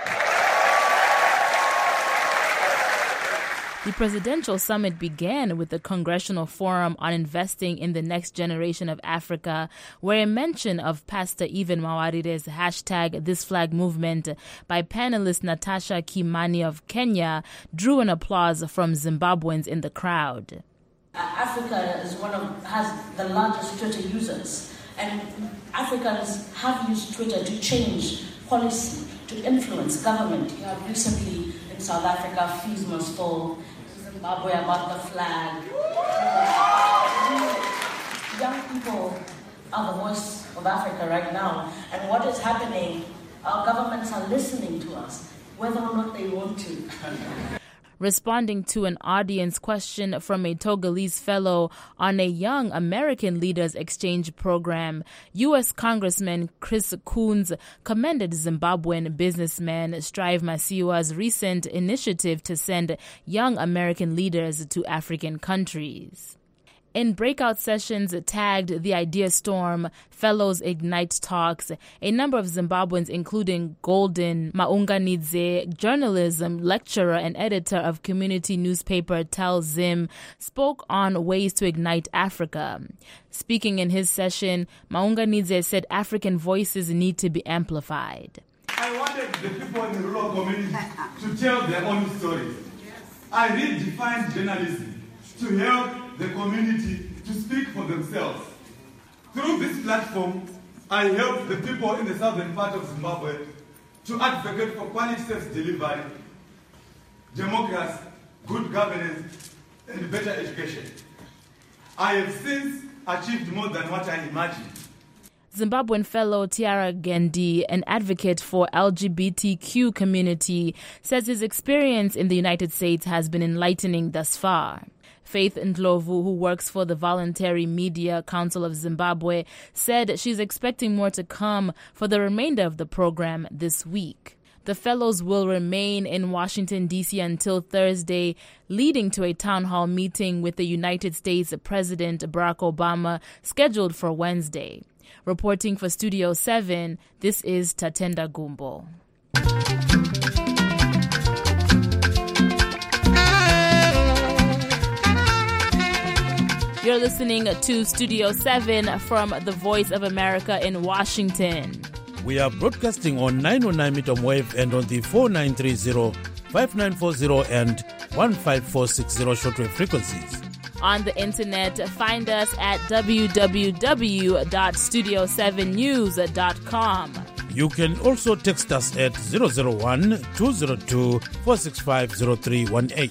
The presidential summit began with the Congressional Forum on Investing in the Next Generation of Africa, where a mention of Pastor Evan Mawarire's hashtag This Flag movement by panelist Natasha Kimani of Kenya drew an applause from Zimbabweans in the crowd. Uh, Africa is one of has the largest Twitter users, and Africans have used Twitter to change policy, to influence government. You have recently in South Africa, FISMA stole Zimbabwe about the flag. Young people are the voice of Africa right now, and what is happening, our governments are listening to us, whether or not they want to. Responding to an audience question from a Togolese fellow on a Young American Leaders Exchange program, U S Congressman Chris Coons commended Zimbabwean businessman Strive Masiyiwa's recent initiative to send young American leaders to African countries. In breakout sessions tagged The Idea Storm, Fellows Ignite Talks, a number of Zimbabweans, including Golden Maunganidze, journalism lecturer and editor of community newspaper Tell Zim, spoke on ways to ignite Africa. Speaking in his session, Maunganidze said African voices need to be amplified. I wanted the people in the rural community to tell their own stories. I redefined journalism to help the community to speak for themselves. Through this platform, I help the people in the southern part of Zimbabwe to advocate for quality service delivery, democracy, good governance, and better education. I have since achieved more than what I imagined. Zimbabwean fellow Tiara Gendi, an advocate for L G B T Q community, says his experience in the United States has been enlightening thus far. Faith Ndlovu, who works for the Voluntary Media Council of Zimbabwe, said she's expecting more to come for the remainder of the program this week. The fellows will remain in Washington, D C until Thursday, leading to a town hall meeting with the United States President Barack Obama scheduled for Wednesday. Reporting for Studio seven, this is Tatenda Gumbo. You're listening to Studio seven from the Voice of America in Washington. We are broadcasting on nine oh nine meter wave and on the four nine three zero, five nine four zero and one five four six zero shortwave frequencies. On the internet, find us at w w w dot studio seven news dot com. You can also text us at zero zero one, two zero two, four six five zero three one eight.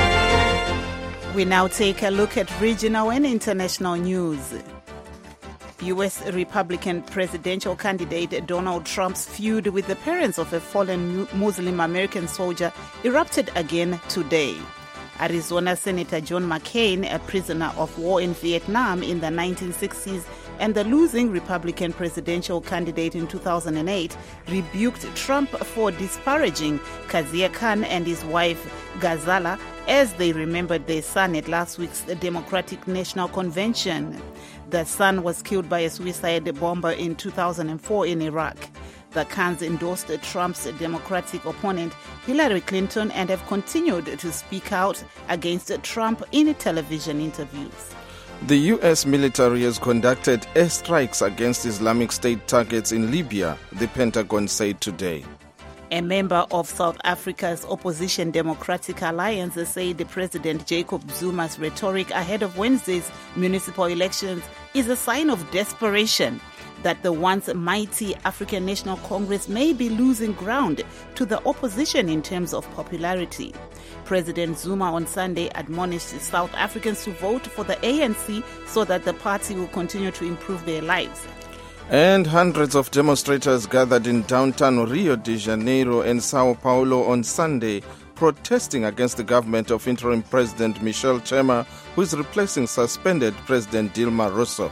We now take a look at regional and international news. U S Republican presidential candidate Donald Trump's feud with the parents of a fallen Muslim American soldier erupted again today. Arizona Senator John McCain, a prisoner of war in Vietnam in the nineteen sixties and the losing Republican presidential candidate in two thousand eight, rebuked Trump for disparaging Khizr Khan and his wife Ghazala as they remembered their son at last week's Democratic National Convention. The son was killed by a suicide bomber in two thousand four in Iraq. The Khans endorsed Trump's Democratic opponent Hillary Clinton and have continued to speak out against Trump in television interviews. The U S military has conducted airstrikes against Islamic State targets in Libya, the Pentagon said today. A member of South Africa's opposition Democratic Alliance said President Jacob Zuma's rhetoric ahead of Wednesday's municipal elections is a sign of desperation, that the once mighty African National Congress may be losing ground to the opposition in terms of popularity. President Zuma on Sunday admonished South Africans to vote for the A N C so that the party will continue to improve their lives. And hundreds of demonstrators gathered in downtown Rio de Janeiro and Sao Paulo on Sunday, protesting against the government of interim President Michel Temer, who is replacing suspended President Dilma Rousseff.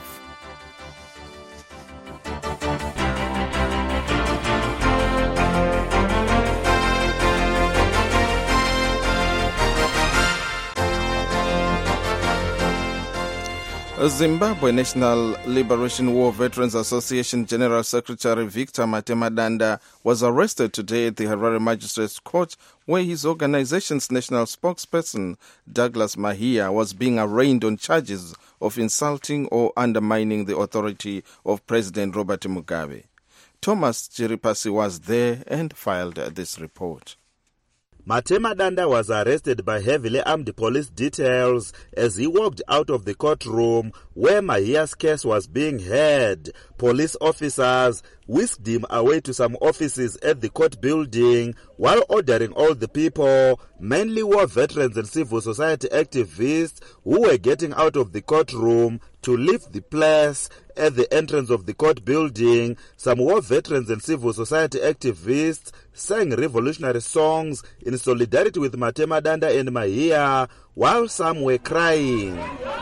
Zimbabwe National Liberation War Veterans Association General Secretary Victor Matemadanda was arrested today at the Harare Magistrates Court, where his organization's national spokesperson, Douglas Mahia, was being arraigned on charges of insulting or undermining the authority of President Robert Mugabe. Thomas Chiripasi was there and filed this report. Matemadanda was arrested by heavily armed police details as he walked out of the courtroom where Mahia's case was being heard. Police officers whisked him away to some offices at the court building while ordering all the people, mainly war veterans and civil society activists who were getting out of the courtroom, to leave the place. At the entrance of the court building, some war veterans and civil society activists sang revolutionary songs in solidarity with Matemadanda and Mahia, while some were crying.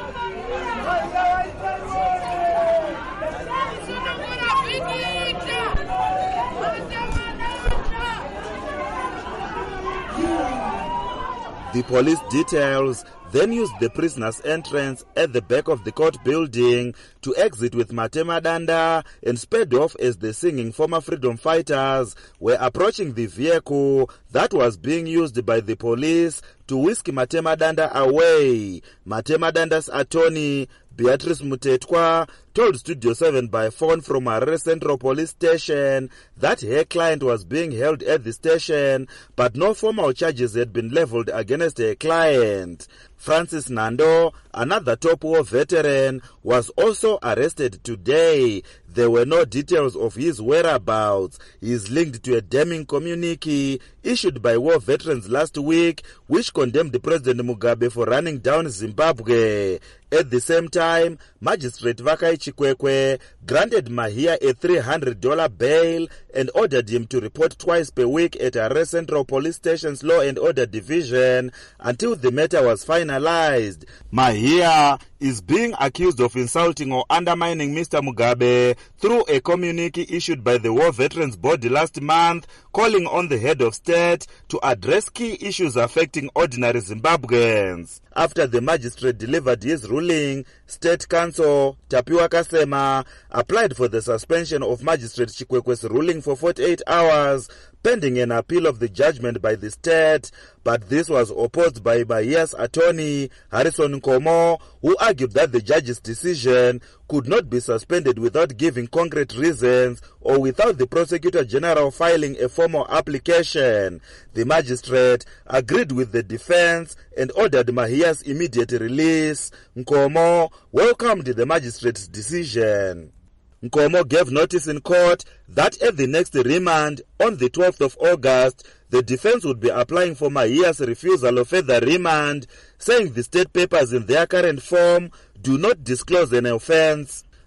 The police details then used the prisoner's entrance at the back of the court building to exit with Matemadanda and sped off as the singing former freedom fighters were approaching the vehicle that was being used by the police to whisk Matemadanda away. Matemadanda's attorney, Beatrice Mutetwa, told Studio seven by phone from Harare Central Police Station that her client was being held at the station, but no formal charges had been leveled against her client. Francis Nando, another top war veteran, was also arrested today. There were no details of his whereabouts. He is linked to a damning communique issued by war veterans last week, which condemned President Mugabe for running down Zimbabwe. At the same time, Magistrate Vakai Chikwekwe granted Mahia a three hundred dollars bail and ordered him to report twice per week at Harare Central Police Station's Law and Order Division until the matter was finalized. Mahia is being accused of insulting or undermining Mister Mugabe through a communique issued by the War Veterans Body last month, calling on the head of state to address key issues affecting ordinary Zimbabweans. After the magistrate delivered his ruling, State Counsel Tapiwa Kasema applied for the suspension of Magistrate Chikwekwe's ruling for forty-eight hours, pending an appeal of the judgment by the state, but this was opposed by Mahia's attorney, Harrison Nkomo, who argued that the judge's decision could not be suspended without giving concrete reasons or without the prosecutor general filing a formal application. The magistrate agreed with the defense and ordered Mahia's immediate release. Nkomo welcomed the magistrate's decision. Nkomo gave notice in court that at the next remand on the twelfth of August, the defense would be applying for Mahia's refusal of further remand, saying the state papers in their current form do not disclose an offense.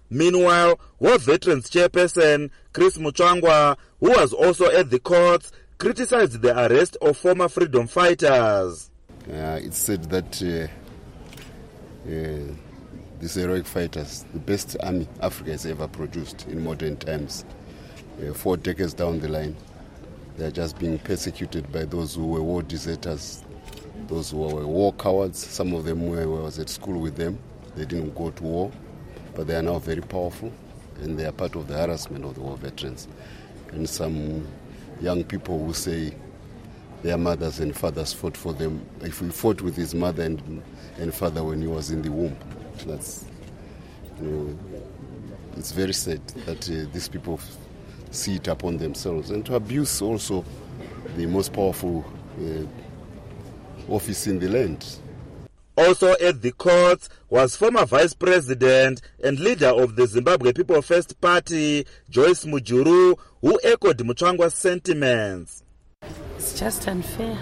Meanwhile, War Veterans Chairperson Chris Muchwangwa, who was also at the courts, criticized the arrest of former freedom fighters. Uh, it's said that uh, uh, these heroic fighters, the best army Africa has ever produced in modern times, uh, four decades down the line, they are just being persecuted by those who were war deserters, those who were war cowards. Some of them were, I was at school with them. They didn't go to war, but they are now very powerful, and they are part of the harassment of the war veterans. And some young people who say their mothers and fathers fought for them. If we fought with his mother and, and father when he was in the womb, that's, you know, it's very sad that uh, these people see it upon themselves, and to abuse also the most powerful uh, office in the land. Also at the courts was former Vice President and leader of the Zimbabwe People First Party, Joyce Mujuru, who echoed Muchwangwa's sentiments. It's just unfair.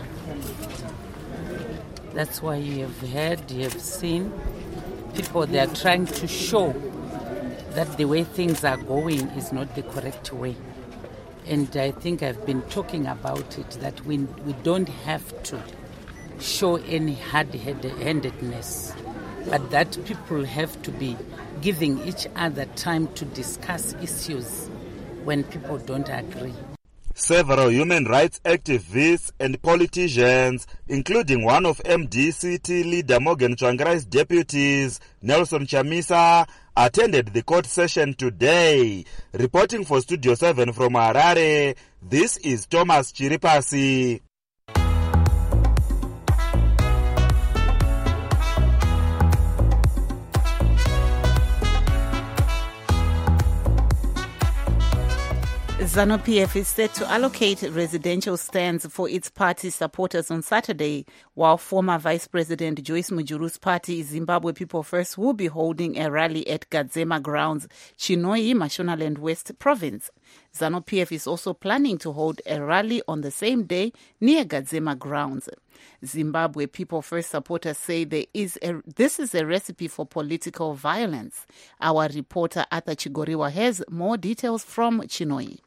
That's why you have heard, you have seen people, they are trying to show that the way things are going is not the correct way. And I think I've been talking about it, that we, we don't have to show any hard-handedness, but that people have to be giving each other time to discuss issues when people don't agree. Several human rights activists and politicians, including one of M D C T leader Morgan Tsvangarai's deputies, Nelson Chamisa, attended the court session today. Reporting for Studio seven from Harare, this is Thomas Chiripasi. ZANU-P F is set to allocate residential stands for its party supporters on Saturday, while former Vice President Joyce Mujuru's party, Zimbabwe People First, will be holding a rally at Gadzema Grounds, Chinoi, Mashonaland West Province. ZANU-P F is also planning to hold a rally on the same day near Gadzema Grounds. Zimbabwe People First supporters say there is a, this is a recipe for political violence. Our reporter Arthur Chigoriwa has more details from Chinoi.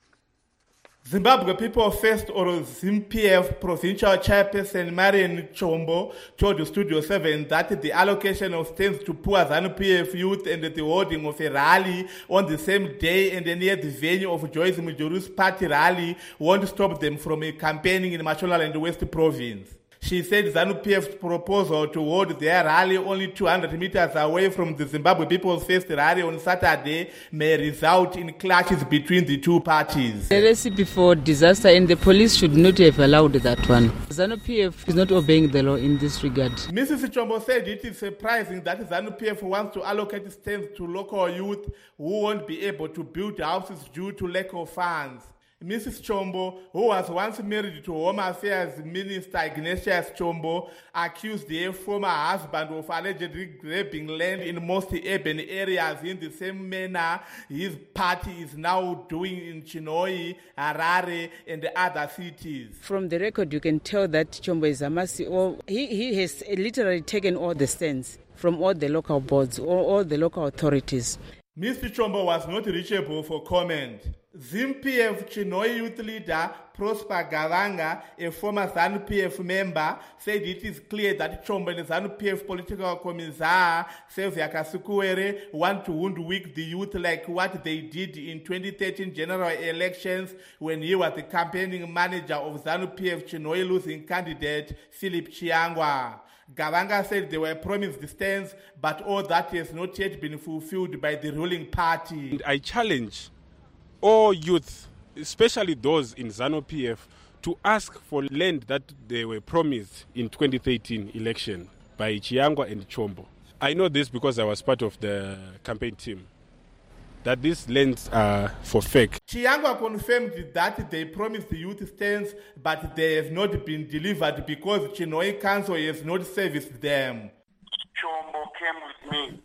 Zimbabwe People First, or ZIM-P F Provincial Chairperson Marian Chombo, told Studio seven that the allocation of stands to poor ZANU-P F youth and the holding of a rally on the same day and near the venue of Joyce Mujuru's party rally won't stop them from campaigning in Mashonaland West Province. She said ZANU-P F's proposal to hold their rally only two hundred meters away from the Zimbabwe People's First rally on Saturday may result in clashes between the two parties. The recipe for disaster, and the police should not have allowed that one. ZANU-P F is not obeying the law in this regard. Missus Chombo said it is surprising that ZANU-P F wants to allocate stands to local youth who won't be able to build houses due to lack of funds. Missus Chombo, who was once married to Home Affairs Minister Ignatius Chombo, accused her former husband of allegedly grabbing land in most urban areas in the same manner his party is now doing in Chinoi, Harare, and other cities. From the record, you can tell that Chombo is a massive, or he, he has literally taken all the stands from all the local boards, or all the local authorities. Mister Chombo was not reachable for comment. ZIM-P F Chinoi youth leader Prosper Gavanga, a former ZANU-P F member, said it is clear that Chombo and ZANU-P F political commissar Sylvia Kasukuwere want to hoodwink the youth like what they did in twenty thirteen general elections when he was the campaigning manager of ZANU-P F Chinoi losing candidate Philip Chiangwa. Gavanga said they were promised the stands, but all that has not yet been fulfilled by the ruling party. And I challenge all youth, especially those in ZANU-P F, to ask for land that they were promised in twenty thirteen election by Chiangwa and Chombo. I know this because I was part of the campaign team, that these lands are for fake. Chiangwa confirmed that they promised the youth stands, but they have not been delivered because Chinoi Council has not serviced them. Chombo came with me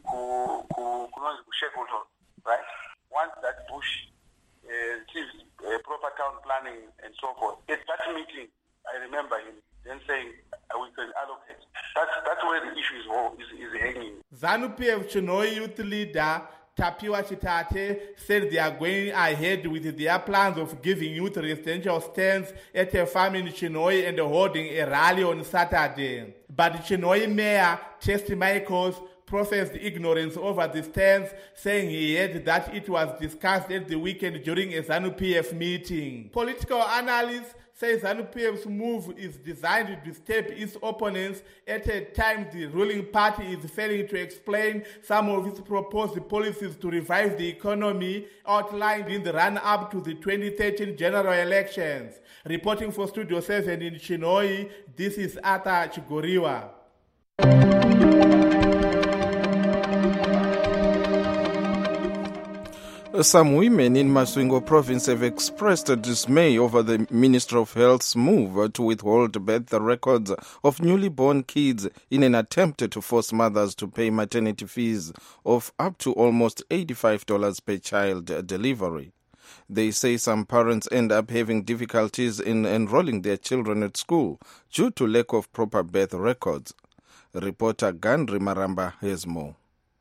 to Shackleton, right? Once that bush achieved uh, proper town planning and so forth. At that meeting, I remember him then saying uh, we can allocate. That's, that's where the issue is, is, is hanging. ZANU-P F Chinoi youth leader Tapiwa Chitate said they are going ahead with their plans of giving youth residential stands at a farm in Chinhoyi and holding a rally on Saturday. But Chinhoyi Mayor Chesty Michaels professed ignorance over the stands, saying he heard that it was discussed at the weekend during a ZANU-P F meeting. Political analysts say ZANU-P F's move is designed to disturb its opponents at a time the ruling party is failing to explain some of its proposed policies to revive the economy outlined in the run-up to the twenty thirteen general elections. Reporting for Studio seven in Chinhoyi, this is Arthur Chigoriwa. Some women in Masvingo province have expressed dismay over the Ministry of Health's move to withhold birth records of newly born kids in an attempt to force mothers to pay maternity fees of up to almost eighty-five dollars per child delivery. They say some parents end up having difficulties in enrolling their children at school due to lack of proper birth records. Reporter Gandri Maramba has more.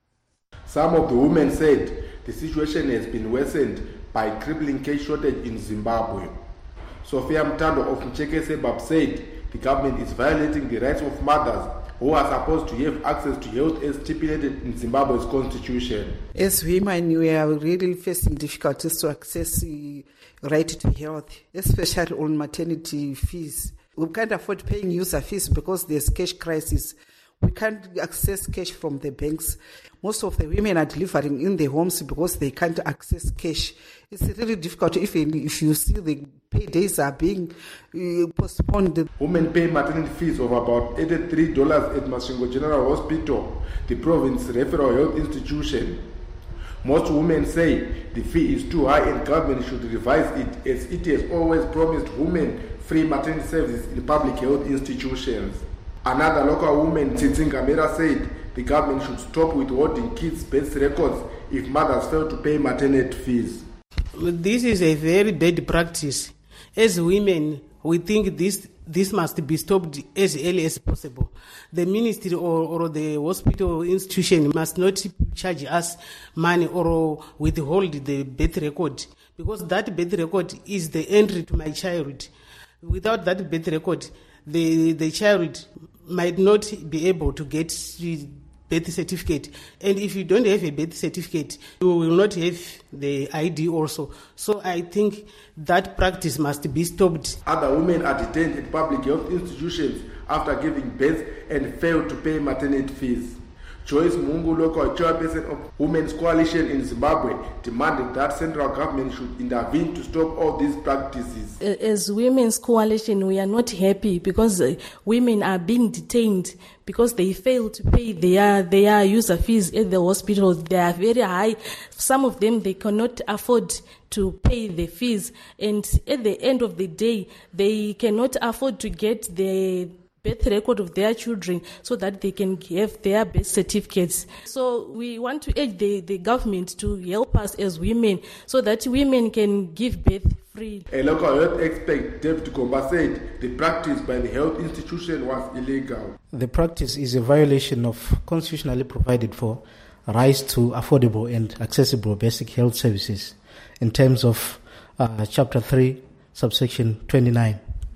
Some of the women said the situation has been worsened by crippling case shortage in Zimbabwe. Sophia Mtando of Mcheke Sebab said the government is violating the rights of mothers who are supposed to have access to health as stipulated in Zimbabwe's constitution. As women, we are really facing difficulties to access the right to health, especially on maternity fees. We can't afford paying user fees because there's cash crisis. We can't access cash from the banks. Most of the women are delivering in their homes because they can't access cash. It's really difficult if, if you see the paydays are being uh, postponed. Women pay maternity fees of about eighty-three dollars at Masvingo General Hospital, the province's referral health institution. Most women say the fee is too high and government should revise it, as it has always promised women free maternity services in public health institutions. Another local woman, Tsitsi Ngamera, said the government should stop withholding kids' birth records if mothers fail to pay maternity fees. This is a very bad practice. As women, we think this this must be stopped as early as possible. The ministry or, or the hospital institution must not charge us money or withhold the birth record, because that birth record is the entry to my child. Without that birth record, the, the child might not be able to get birth certificate, and if you don't have a birth certificate, you will not have the I D also. So I think that practice must be stopped. Other women are detained at public health institutions after giving birth and fail to pay maternity fees. Joyce Mungu, local chairperson of Women's Coalition in Zimbabwe, demanded that central government should intervene to stop all these practices. As Women's Coalition, we are not happy because women are being detained because they fail to pay their, their user fees at the hospitals. They are very high. Some of them, they cannot afford to pay the fees. And at the end of the day, they cannot afford to get the birth record of their children so that they can have their birth certificates. So we want to urge the, the government to help us as women so that women can give birth free. A local health expert, David Komba, said the practice by the health institution was illegal. The practice is a violation of constitutionally provided for rights to affordable and accessible basic health services in terms of uh, Chapter three, subsection twenty-nine.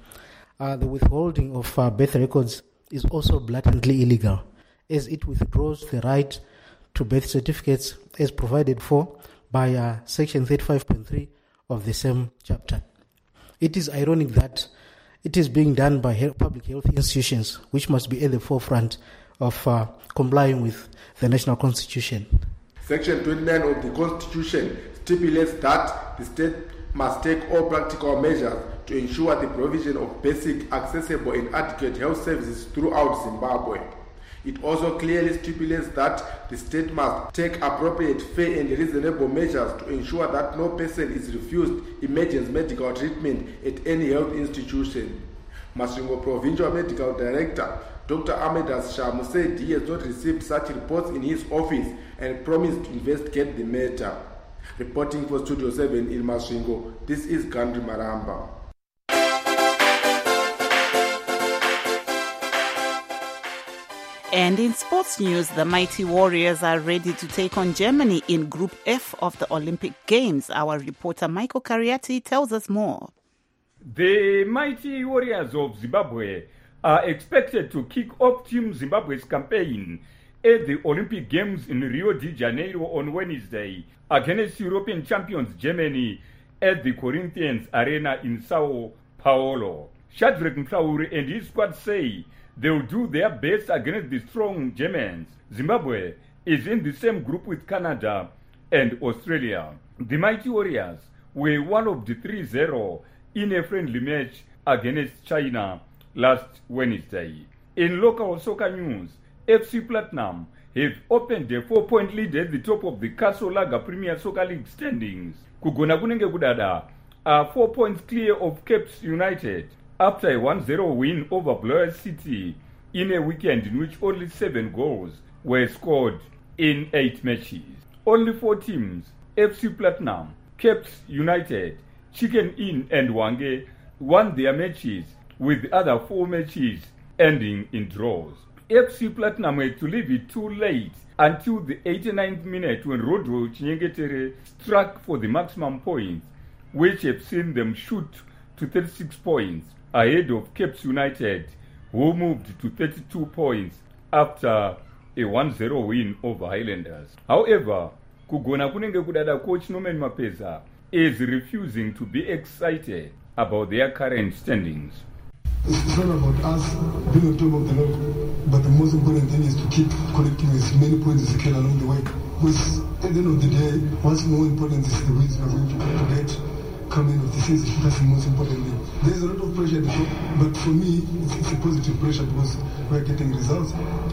Uh, the withholding of uh, birth records is also blatantly illegal, as it withdraws the right to birth certificates as provided for by uh, Section thirty-five point three of the same chapter. It is ironic that it is being done by health, public health institutions, which must be at the forefront of uh, complying with the national constitution. Section twenty-nine of the Constitution stipulates that the state must take all practical measures to ensure the provision of basic, accessible and adequate health services throughout Zimbabwe. It also clearly stipulates that the state must take appropriate, fair and reasonable measures to ensure that no person is refused emergency medical treatment at any health institution. Masvingo Provincial Medical Director Doctor Amedas Shamu said he has not received such reports in his office and promised to investigate the matter. Reporting for Studio seven in Masvingo, this is Gandhi Maramba. And in sports news, the mighty Warriors are ready to take on Germany in Group F of the Olympic Games. Our reporter Michael Cariati tells us more. The mighty Warriors of Zimbabwe are expected to kick off Team Zimbabwe's campaign at the Olympic Games in Rio de Janeiro on Wednesday against European champions Germany at the Corinthians Arena in Sao Paulo. Shadrack Mhlauri and his squad say they will do their best against the strong Germans. Zimbabwe is in the same group with Canada and Australia. The mighty Warriors were one of the three zero in a friendly match against China last Wednesday. In local soccer news, F C Platinum have opened a four-point lead at the top of the Castle Lager Premier Soccer League standings. Kugona kunenge kudada are four points clear of Cape United after a one zero win over Blair City in a weekend in which only seven goals were scored in eight matches. Only four teams, F C Platinum, Cape United, Chicken Inn and Wange, won their matches, with the other four matches ending in draws. F C Platinum had to leave it too late until the eighty-ninth minute when Rodro Chinyengetere struck for the maximum points, which have seen them shoot to thirty-six points ahead of Cape United, who moved to thirty-two points after a one zero win over Highlanders. However, Kugona kunenge kudada coach Norman Mapeza is refusing to be excited about their current standings. It's not about us being on top of the log, but the most important thing is to keep collecting as many points as you can along the way. Because at the end of the day, what's more important is the wins we're going to, to get coming of the season. That's the most important thing. There's a lot of pressure at the top, but for me, it's, it's a positive pressure because we're getting results.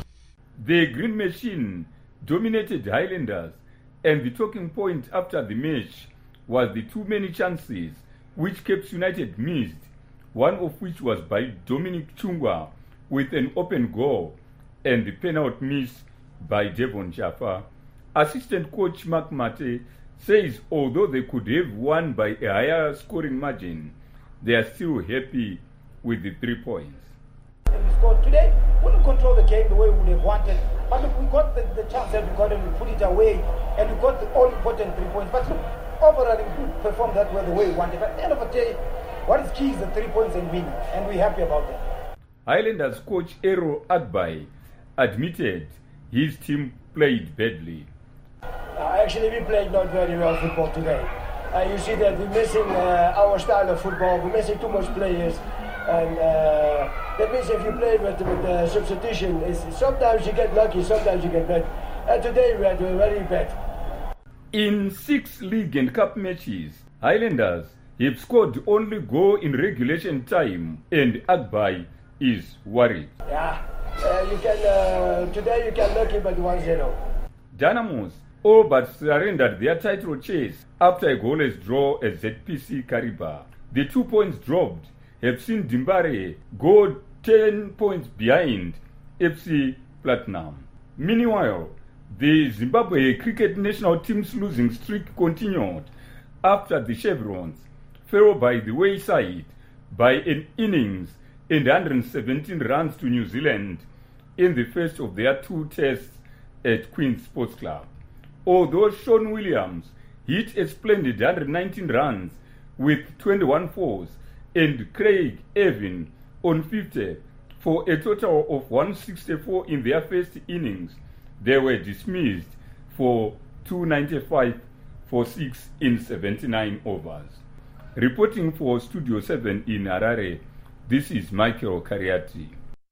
The Green Machine dominated Highlanders, and the talking point after the match was the too many chances which Cape United missed, one of which was by Dominic Chungwa with an open goal and the penalty miss by Devon Jaffa. Assistant coach Mark Mate says although they could have won by a higher scoring margin, they are still happy with the three points. We scored today. We didn't control the game the way we would have wanted, but look, we got the, the chance that we got and we put it away, and we got the all important three points. But look, overall, we performed that way the way we wanted. But at the end of the day, what is key is the three points and winning, and we're happy about that. Highlanders coach Ero Agbai admitted his team played badly. Uh, actually, we played not very well football today. Uh, you see that we're missing uh, our style of football. We're missing too much players, and uh, that means if you play with, with uh, substitution, it's, sometimes you get lucky, sometimes you get bad. And today we had uh, very bad. In six league and cup matches, Highlanders have scored only goal in regulation time, and Agbai is worried. Yeah, uh, you can uh, today you can lucky but one zero. Dynamos all but surrendered their title chase after a goalless draw at Z P C Kariba. The two points dropped have seen Dimbare go ten points behind F C Platinum. Meanwhile, the Zimbabwe cricket national team's losing streak continued after the Chevrons fell by the wayside by an innings and one hundred seventeen runs to New Zealand in the first of their two tests at Queen's Sports Club. Although Sean Williams hit a splendid one hundred nineteen runs with twenty-one fours and Craig Evan on fifty for a total of one hundred sixty-four in their first innings, they were dismissed for two hundred ninety-five for six in seventy-nine overs. Reporting for Studio seven in Harare, this is Michael Cariati.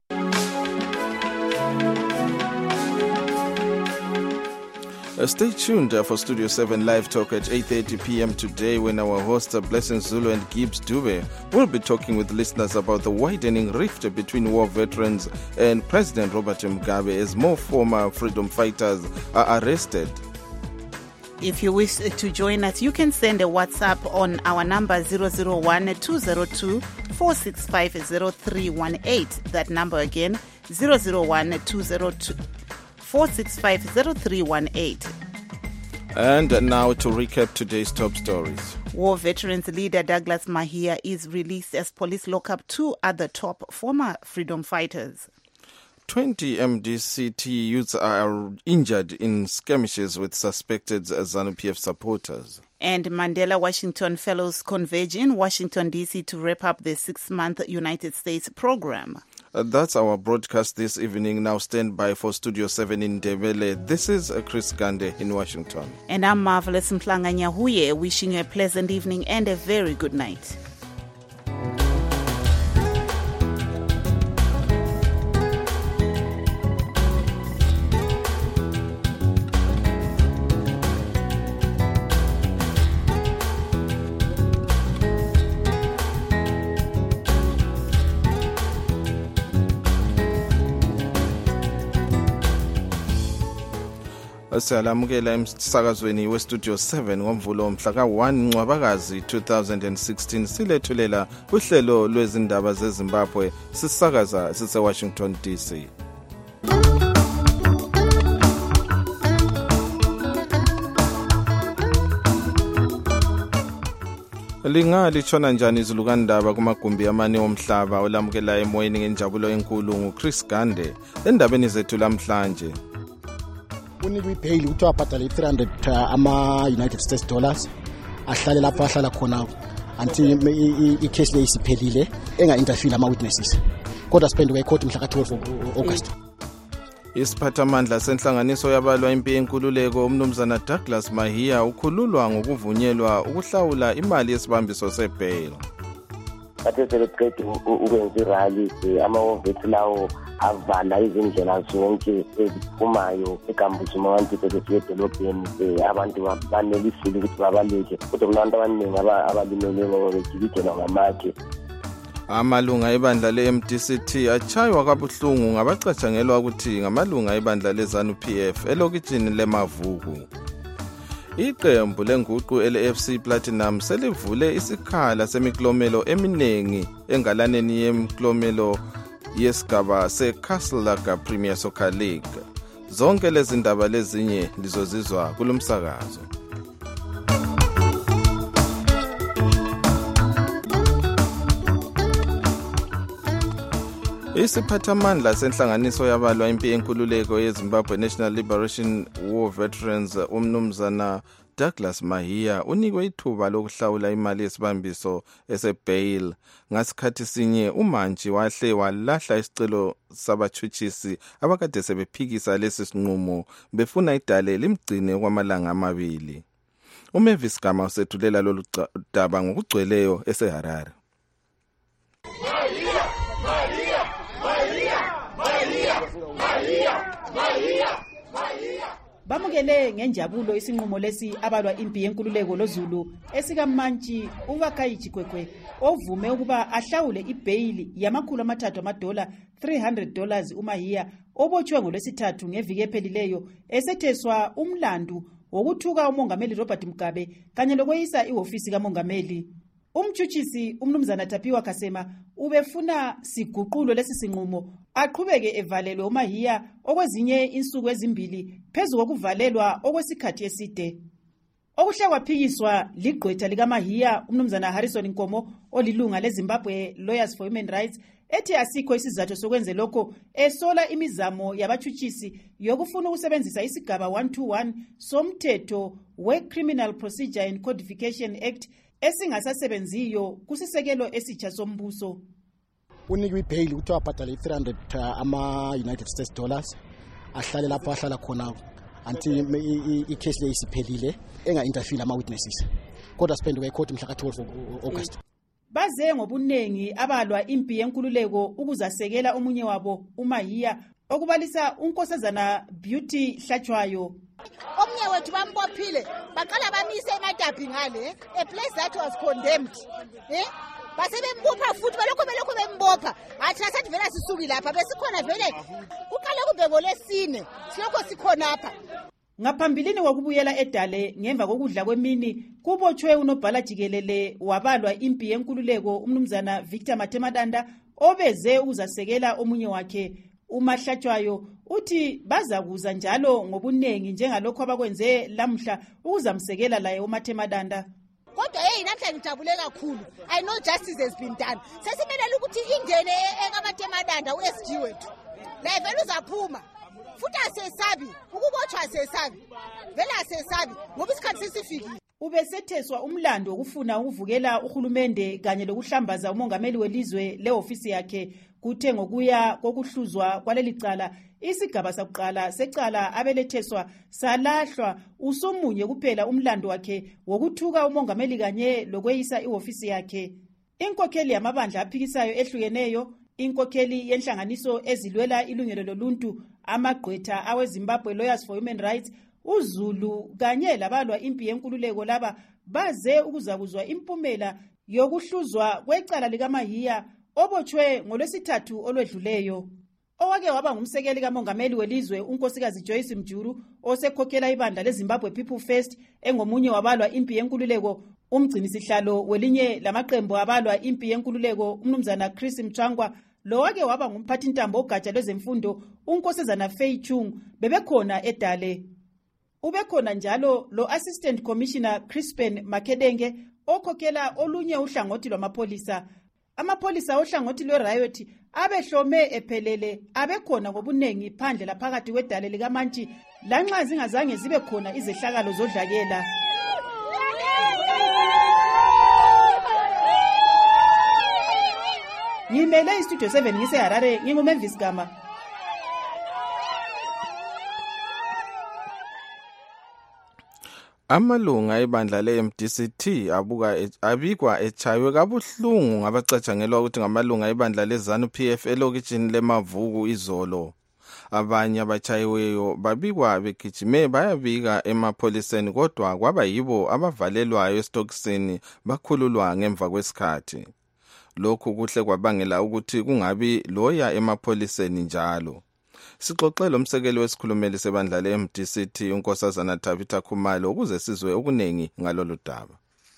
Uh, stay tuned uh, for Studio seven Live Talk at eight thirty p.m. today when our hosts Blessing Zulu and Gibbs Dube will be talking with listeners about the widening rift between war veterans and President Robert Mugabe as more former freedom fighters are arrested. If you wish to join us, you can send a WhatsApp on our number zero zero one two zero two four six five zero three one eight. That number again, zero zero one two zero two four six five zero three one eight. And now to recap today's top stories. War veterans leader Douglas Mahia is released as police lock up two other top former freedom fighters. twenty M D C T youths are injured in skirmishes with suspected ZANU-P F supporters. And Mandela Washington Fellows converge in Washington, D C to wrap up the six-month United States program. Uh, that's our broadcast this evening. Now stand by for Studio seven in Ndebele. This is uh, Chris Gande in Washington. And I'm Marvelous Mplanga Nyahuye, wishing you a pleasant evening and a very good night. Siyalamukela emsakazweni westudio seven ngomvulo mhla ka one Ncwabakazi two thousand sixteen silethulela uhlelo lwezindaba zeZimbabwe sisakaza sise Washington D C. Lingali chona njani izulukandaba kumagumbi amane omhlaba olamukela emoyeni ngenjabulo enkulu nguChris Gande endabeni zethu lamhlanje. Unikwe bail ukuthi wabhadala three hundred ama United States dollars ahlale lapho ahlala khona until i-case le isiphelile enga interfere ama witnesses kodwa spend we court mhla ka twelve August. Isiphathamandla senhlanganiso yabalwa impi yenkululeko umnumzana Douglas Mahia ukhululwa ngokuvunyelwa ukuhlawula imali yesibambiso sebail. Bathe celebrate ukwenza rally ama-vet lawo avala izindlela zonke eziphumayo eGambuzuma abantu befike edolobheni abantu banelisile ukuthi babaleke kodwa kunabantu abaningi abalimele ngoba bejikijela ngamatshe. Amalunga ebandla le-M D C T achaywa kabuhlungu ngabacatshangelwa ukuthi ngamalunga ebandla le-ZANU-P F elokitshini leMavuku. Iqembu lenguqu ele-F C Platinum selivule isikhala semiklomelo eminengi engalaneni yemiklomelo yesigaba se-Castle Premier Soccer League. Zonke lezi ndaba lezinye lizozizwa kulomsakazo. Isiphathamandla senhlanganiso yabalwa impi yenkululeko yeZimbabwe National Liberation War Veterans umnumzana Douglas Mahia unikwe ithuba lokuhlawula imali yesibambiso esebail. Ngasikhathi sinye umanji wahle walahla isicelo sabathutshisi abakade sebephikisa lesi sinqumo befuna idale limgcine kwamalanga amabili. uMavis Gama usethulela lolu daba ngokugcweleyo eseHarare. Bamukele ngenjabulo isinqumo lesi abalwa impi yenkululeko loZulu esikamantshi uVakayi Chikwekwe ovume ukuba ahlawule ibail yamakhulu amathathu amadola three hundred dollars uMahia obotshwe ngolwesithathu ngeviki ephelileyo esetheswa umlandu wokuthuka umongameli Robert Mugabe kanye lokweyisa ihofisi kamongameli. Umtshutshisi umnumzana Tapiwa Kasema ubefuna siguqulo lesi sinqumo aqhubeke evalelwe uMahia okwezinye insuku ezimbili phezu kokuvalelwa okwesikhathi eside. Okuhle kwaphikiswa ligqwetha likaMahia umnumzana Harrison Nkomo olilunga leZimbabwe Lawyers for Human Rights ethi asikho isizathu sokwenza lokho esola imizamo yabathutshisi yokufuna ukusebenzisa isigaba one twenty-one somthetho we-Criminal Procedure and Codification Act esingasasebenziyo kusisekelo esitsha sombuso. Unikwe bail ukuthi wabhadala three hundred ama United States dollars ahlale lapho ahlala khona until i-case le isiphelile enga interfere ama witnesses kodwa spend we court mhla ka twelve August. Baze ngobunengi abalwa impi yenkululeko ukuzasekela omunye wabo uMahia okubalisa unkosazana Beauty Hlatshwayo. Omnye wethu bambophile baqala bamise eMadabi ngale a place that was condemned eh basebembopha futhi balokho belokho bembopha athi asathi vele sisuki lapha besikhona vele uqale kube ngolesine silokho sikhona lapha. Ngaphambilini kwakubuyela edale ngemva kokudla kwemini kubotshwe unobhala jikelele wabalwa impi yenkululeko umnumzana Victor Matemadanda obeze ukuzasekela omunye wakhe uMahlatshwayo. Uthi bazakuza njalo ngobunengi njengalokho abakwenze lamhla ukuzamsekela laye uMathemadanda. Kodwa hey namhla ngijabule kakhulu. I know justice has been done. Sesimelela ukuthi ingene ekaMathemadanda uSG wethu. la vele uzaphuma futhi asesabi ukubotshwa asesabi vele asesabi ngoba isikhathi sesifikile. Ubesetheswa umlando wokufuna ukuvukela uhulumende kanye lokuhlambaza umongameli welizwe leofisi yakhe kuthe ngokuya kokuhluzwa kwaleli cala isigaba sakuqala secala abeletheswa salahlwa usomunye kuphela umlando wakhe wokuthuka umongameli kanye lokweyisa iofisi yakhe. Inkokheli yamabandla aphikisayo ehlukeneyo, inkokheli yenhlanganiso ezilwela ilungelo loluntu, amagqwetha awe Zimbabwe Lawyers for Human Rights, uZulu kanye labalwa impi yenkululeko laba baze ukuzakuzwa impumela yokuhluzwa kwecala likaMahiya obotshwe ngolwesithathu olwedluleyo. Owake waba ngumsekeli kamongameli welizwe unkosikazi Joyce Mjuru osekhokhela ibandla leZimbabwe People First engomunye wabalwa impi yenkululeko, umgcini sihlalo welinye lamaqembu abalwa impi yenkululeko umnumzana Chris Mchangwa, lo wake waba ngumphathi ntambo ogatsha lwezemfundo unkosazana Faye Chung bebekhona edale. Ubekhona njalo lo Assistant Commissioner Crispin Makedenge okhokhela olunye uhlangothi lwamapolisa. Amapolisa ohlangothi lwe-riot abehlome ephelele abekhona ngobunengi phandle laphakathi kwedale likaMantshi lanxa zingazange zibe khona izehlakalo zodlakela. Ngimele istudio seven ngise Harare, nginguMelvis Gama. Amalunga ebandla le-M D C T abuka abikwa echaywe kabuhlungu ngabacatshangelwa ukuthi ngamalunga ebandla le-ZANU-P F elokitshini leMavuku izolo. Abanye abachayiweyo babikwa begijime bayabika emapholiseni kodwa kwaba yibo abavalelwayo esitokisini bakhululwa ngemva kwesikhathi. Lokhu kuhle kwabangela ukuthi kungabi loya emapholiseni njalo. Sixoxela umsekeli wesikhulumeli sebandla le-M D C T unkosazana Tabitha Khumalo ukuze sizwe okunengi ngalolu daba.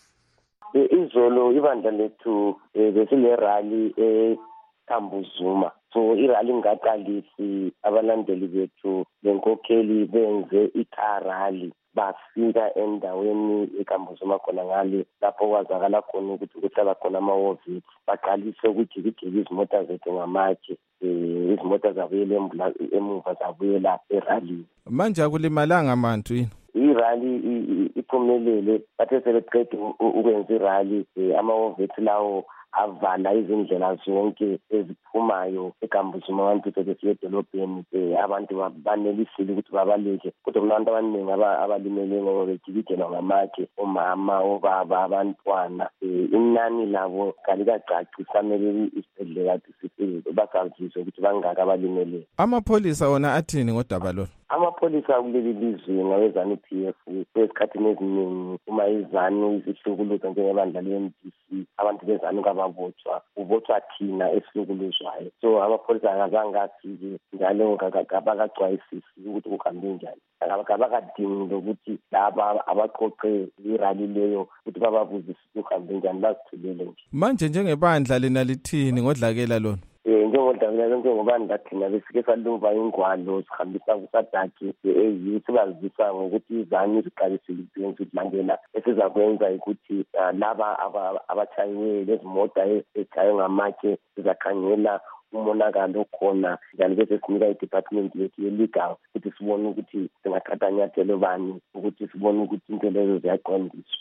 Izolo ibandla lethu besile rally eKambuzuma. So irally ngaqalisi abalandeli bethu lenkokheli benze ikarali bafika endaweni eKambuzuma khona ngale lapho kwazakala khona ukuthi kuhlala khona amawoviti baqalise ukujikijika izimota zethu ngamatshe izimota zabuyela emuva zabuyela erally. Manje akulimalanga mantu yini? Irally iphumelele bathe sebeqeda ukwenza irally amawoviti lawo avala izindlela zonke eziphumayo eKambuzuma abantu besiye edolobheni abantu banelisile ukuthi babaleke kodwa kunabantu abaningi abalimele ngoba bejikijela ngamatshe omama obaba abantwana inani labo kalikacaci samele isibhedlela basaziswe ukuthi bangaka abalimele. Amapholisa wona athini ngodaba lolu? Amapholisa kuleli lizwe ngawe-ZANU-P F esikhathini eziningi uma izanu isihlukuluza njengebandla le-M D C abantu bezanu kababotshwa ubotshwa thina esihlukuluzwayo. So amapholisa akazange afike njalo kabakagcwayisisi ukuthi kuhambe njani, kabakadingi lokuthi laba abaqoqe irally leyo ukuthi bababuzise kuhambe njani, bazithulele nje. Manje njengebandla lina lithini ngodlakela lona? Eh njengodlakela njengobandla thina besike salumva ingwalo sihambisa kusadaki eyouth bazisa ngokuthi izanu ziqalisile ukuthi manje esizakwenza ukuthi laba abachayiwe lezimoto echayiwe ngamatshe sizakhangela umonakalo khona njalo bese sinika i-department yethu ye-legal ukuthi sibone ukuthi singathatha nyathelo bani ukuthi sibone ukuthi into lezo ziyaqondiswa.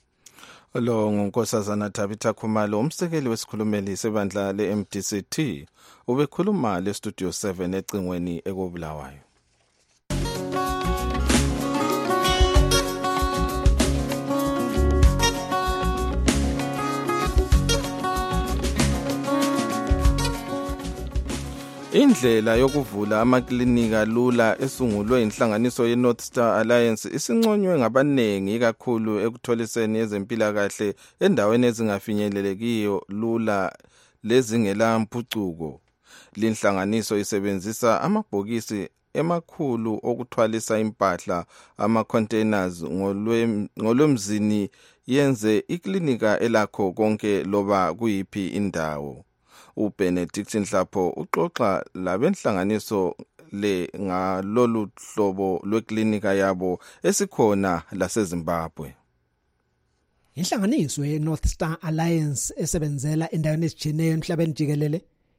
Lo ngunkosazana Tabitha Khumalo umsekeli wesikhulumeli sebandla le-M D C T ubekhuluma le-Studio seven ecingweni ekobulawayo. Indlela yokuvula amaklinika lula esungulwe inhlanganiso ye-North Star Alliance isinconywe ngabanengi kakhulu ekutholiseni ezempilakahle endaweni ezingafinyelelekiyo lula lezingela mpucuko. Linhlanganiso isebenzisa amabhokisi emakhulu okuthwalisa impahla ama-containers ngolwemzini yenze iklinika elakho konke loba kuyiphi indawo. uBenedict Nhlapho uxoxa labenhlanganiso le ngalolu hlobo lweklinika yabo esikhona laseZimbabwe. Inhlanganiso ye-North Star Alliance esebenzela endaweni ezijineyo emhlabeni jikelele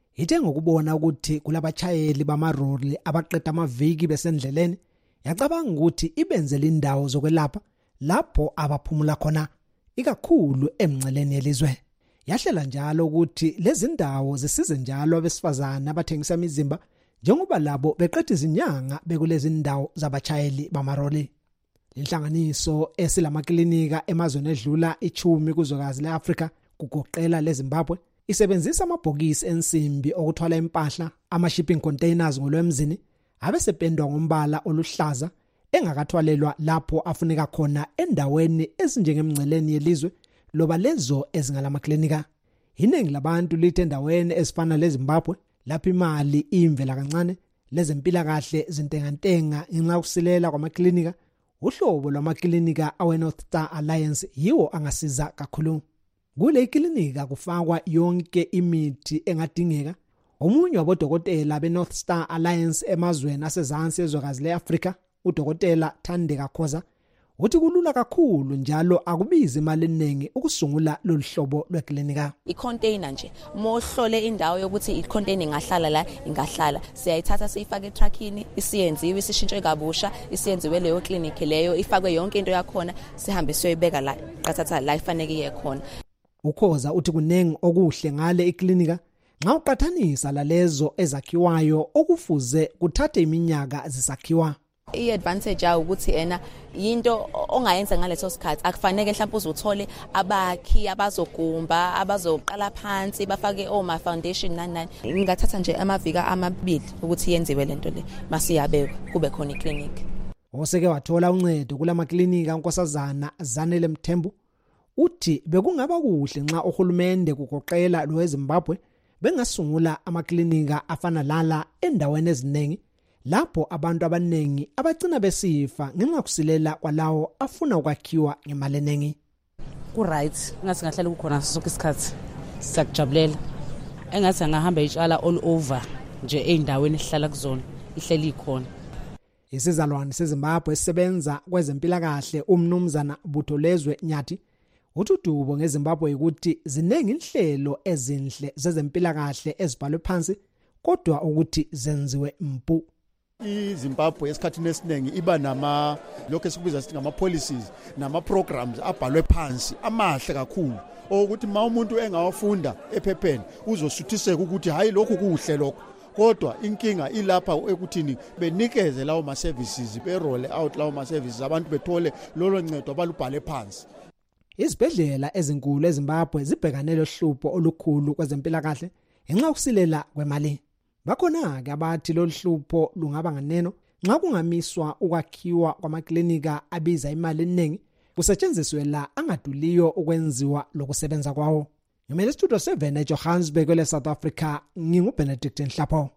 ithe ngokubona ukuthi kulabachayeli bamaroli abaqeda amaviki besendleleni yacabanga ukuthi ibenzele indawo zokwelapha lapho abaphumula khona ikakhulu emngceleni yelizwe. Yahlela njalo ukuthi lezi ndawo zisize njalo abesifazana abathengisa imizimba njengoba labo beqeda izinyanga bekulezi ndawo zabachayeli bamaroli. Inhlanganiso esilamaklinika emazweni edlula ichumi kuzwekazi leAfrika kugoqela leZimbabwe isebenzisa amabhokisi ensimbi okuthwala impahla ama-shipping containers ngolwemzini abesependwa ngombala oluhlaza engakathwalelwa lapho afuneka khona endaweni ezinjengemngceleni yelizwe loba lezo ezingalamaklinika. Iningi labantu lithe endaweni ezifana leZimbabwe lapho imali imvela kancane lezempilakahle zintengantenga ngenxa yokusilela kwamaklinika. Uhlobo lwamaklinika awe-North Star Alliance yiwo angasiza kakhulu. Kule iklinika kufakwa yonke imithi engadingeka. Omunye wabodokotela be-North Star Alliance emazweni asezansi ezwekazi leAfrika, udokotela Thandeka Khoza, uthi kulula kakhulu njalo akubizi imali eningi ukusungula lolu hlobo lweklinika. I-container nje mohlole indawo yokuthi i-container ingahlala la ingahlala siyayithatha siyifake etruckini isiyenziwe isishintshwe kabusha isiyenziwe leyo clinic leyo ifakwe yonke into yakhona sihambe siyoyibeka la qathatha la ifanele khona. Ukhoza uthi kunengi okuhle ngale iklinika nxa uqathanisa lalezo ezakhiwayo okufuze kuthathe iminyaka zisakhiwa. I-advantage yawo ukuthi ena yinto ongayenza ngaleso sikhathi akufanele mhlawumbe uzothole abakhi abazogumba abazoqala phansi bafake oma foundation nani nani. Ngingathatha nje amavika amabili ukuthi yenziwe lento le masiyabekwa kube khona iclinic. Oseke wathola uncedo kulamaklinika unkosazana Zanele Mthembu uthi bekungaba kuhle nxa uhulumende kugoqela lo eZimbabwe bengasungula amaklinika afana lala endaweni eziningi lapho abantu abanengi abagcina besifa ngenxa kusilela kwalawo afuna ukwakhiwa ngemali eningi. Ku right ngathi ngahlala kukhona sonke isikhathi siyakujabulela engathi angahamba itshala all over nje eindaweni ehlala kuzona ihleli ikhona. Isizalwane seZimbabwe esisebenza kwezempilakahle umnumzana Butolezwe Nyathi uthi udubo ngeZimbabwe ukuthi zinengi inhlelo ezinhle zezempilakahle ezibhalwe phansi kodwa ukuthi zenziwe mpu. iZimbabwe esikhathini esiningi iba nama lokho esikubiza sithi ngama policies nama programs abhalwe phansi amahle kakhulu ukuthi ma umuntu engawafunda ephepheni uzosuthiseka ukuthi hayi lokho kuhle lokho. Kodwa inkinga ilapha ekuthini benikeze lawo ma services be roll out lawo ma services abantu bethole lolo ncedo abalubhale phansi. Izibhedlela ezinkulu eZimbabwe zibhekane lohlupho olukhulu kwezempilakahle ngenxa yokusilela kwemali. Bakhona ke abathi lolu hlupho lungaba nganeno nxa kungamiswa ukwakhiwa kwamaklinika abiza imali eningi kusetshenziswe la angaduliyo ukwenziwa lokusebenza kwawo. Ngimele Studio seven eJohannesburg le South Africa nginguBenedict Nhlapho.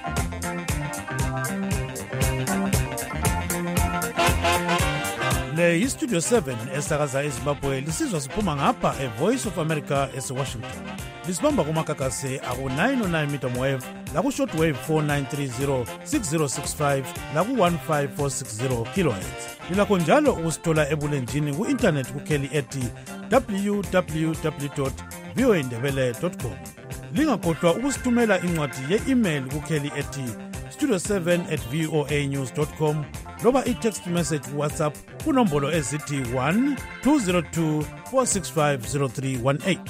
Le iStudio seven esakaza eZimbabwe lisizwa siphuma ngapha eVoice of America eWashington. Lisibamba kumakakase aku nine oh nine meter wave laku shortwave four nine three zero six zero six five laku one five four six zero kilohertz. Lilakho njalo ukusithola ebulenjini ku internet kukheli ethi w w w dot v o a ndebele dot com. Lingakhohlwa ukusithumela incwadi ye-email kukheli ethi studio seven at voanews dot com loba i-text message WhatsApp kunombolo ezithi one two zero two four six five zero three one eight.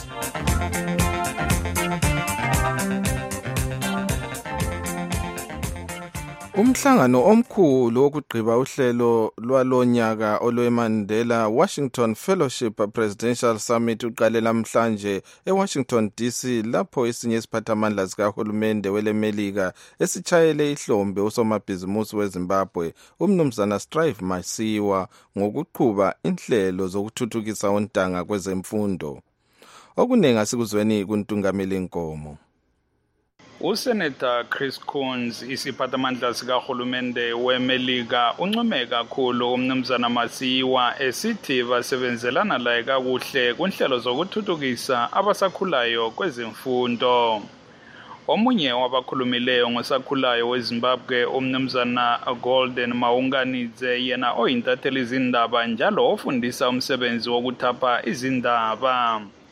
Umhlangano omkhulu wokugqiba uhlelo lwalonyaka olweMandela Washington Fellowship Presidential Summit uqale namhlanje eWashington D C lapho isinye isiphathamandla sikahulumende welemelika esichayele ihlombe usomabhizimusi weZimbabwe umnumzana Strive Masiyiwa ngokuqhuba inhlelo zokuthuthukisa ontanga kwezemfundo. Okunengi asikuzweni kuntungameli Nkomo. Usenator Chris Coons isiphathamandla sikahulumende weMelika uncome kakhulu umnumzana Masiyiwa esithi basebenzelana laye kakuhle kunhlelo zokuthuthukisa abasakhulayo kwezemfundo. Omunye wabakhulumileyo ngosakhulayo weZimbabwe umnumzana Golden Maunganidze yena oyintatheli izindaba njalo ofundisa umsebenzi wokuthapha izindaba.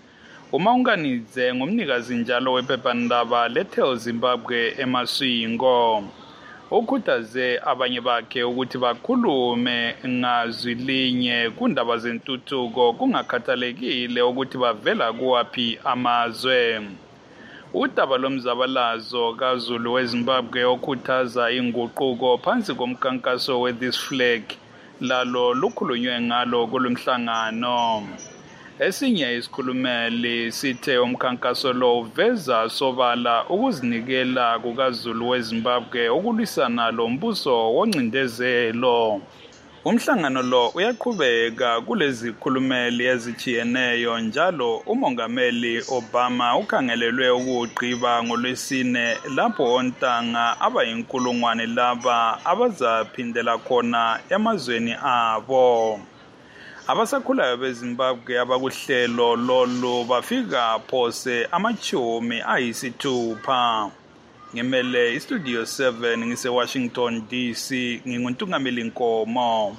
Uma Unganidze ngumnikazi njalo wephephandaba leTel Zimbabwe eMasvingo. Ukhuthaze abanye bakhe ukuthi bakhulume ngazwi linye kundaba zentuthuko kungakhathalekile ukuthi bavela kuwaphi amazwe. Udaba lomzabalazo kaZulu weZimbabwe okhuthaza inguquko phansi komkhankaso we-This Flag lalo lukhulunywe ngalo kulomhlangano. Esinye isikhulumeli sithe umkhankaso lo uveza sobala ukuzinikela kukaZulu weZimbabwe ukulwisana lombuso woncindezelo. Umhlangano lo uyaqhubeka kulezi khulumeli ezijiyeneyo njalo uMongameli Obama ukhangelelwe ukugqiba ngolwesine lapho ontanga abayinkulungwane laba abazaphindela khona emazweni abo. Abasakhulayo beZimbabwe abakuhlelo lolu bafika phose amachumi ayisithupha. Ngimele iStudio seven ngise Washington D C nginguntungameli Nkomo.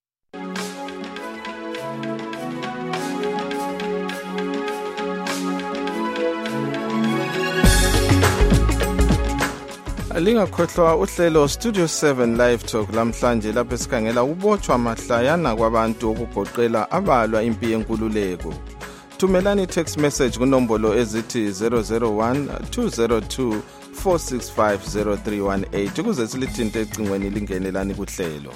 Lingakhohlwa uhlelo Studio seven Live Talk lamhlanje lapho sikhangela ubotshwa mahlayana kwabantu okugoqela abalwa impi yenkululeko. Thumelani text message kunombolo ezithi zero zero one two zero two four six five zero three one eight ukuze silithinte ecingweni lingenelani kuhlelo.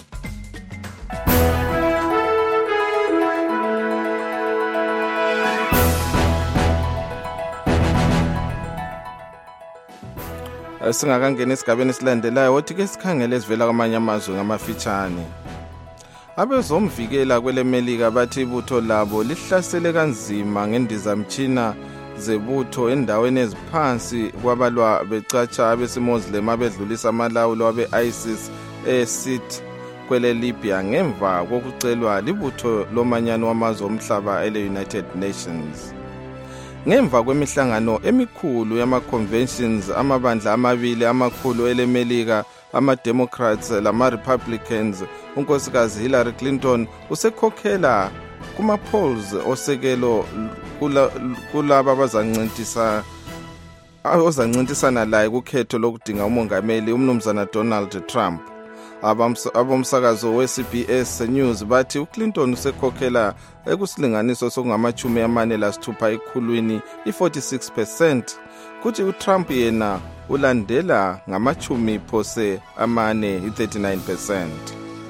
Singakangena esigabeni esilandelayo wothi ke sikhangele sivela kwamanye amazwe ngamafitshane. Abezomvikela kwelemelika bathi ibutho labo lihlasele kanzima ngendizamtshina zebutho endaweni eziphansi kwabalwa becatsha abesimoslim abedlulisa amalawulo abe-ISIS eSirte kwele Libya ngemva kokucelwa libutho lomanyano wamazwe omhlaba ele-United Nations. Ngemva kwemihlangano emikhulu yama-conventions amabandla amabili amakhulu elemelika ama-Democrats lama-Republicans, unkosikazi Hillary Clinton usekhokhela kuma-polls osekelo kulaba abazancintisa ozancintisana laye kukhetho lokudinga umongameli umnumzana Donald Trump. Abomsakazo we-C B S News bathi uClinton usekhokhela ekusilinganiso sokungamachumi amane lasithupha ekhulwini i-forty-six percent kuthi uTrump yena ulandela ngamachumi phose amane i-thirty-nine percent.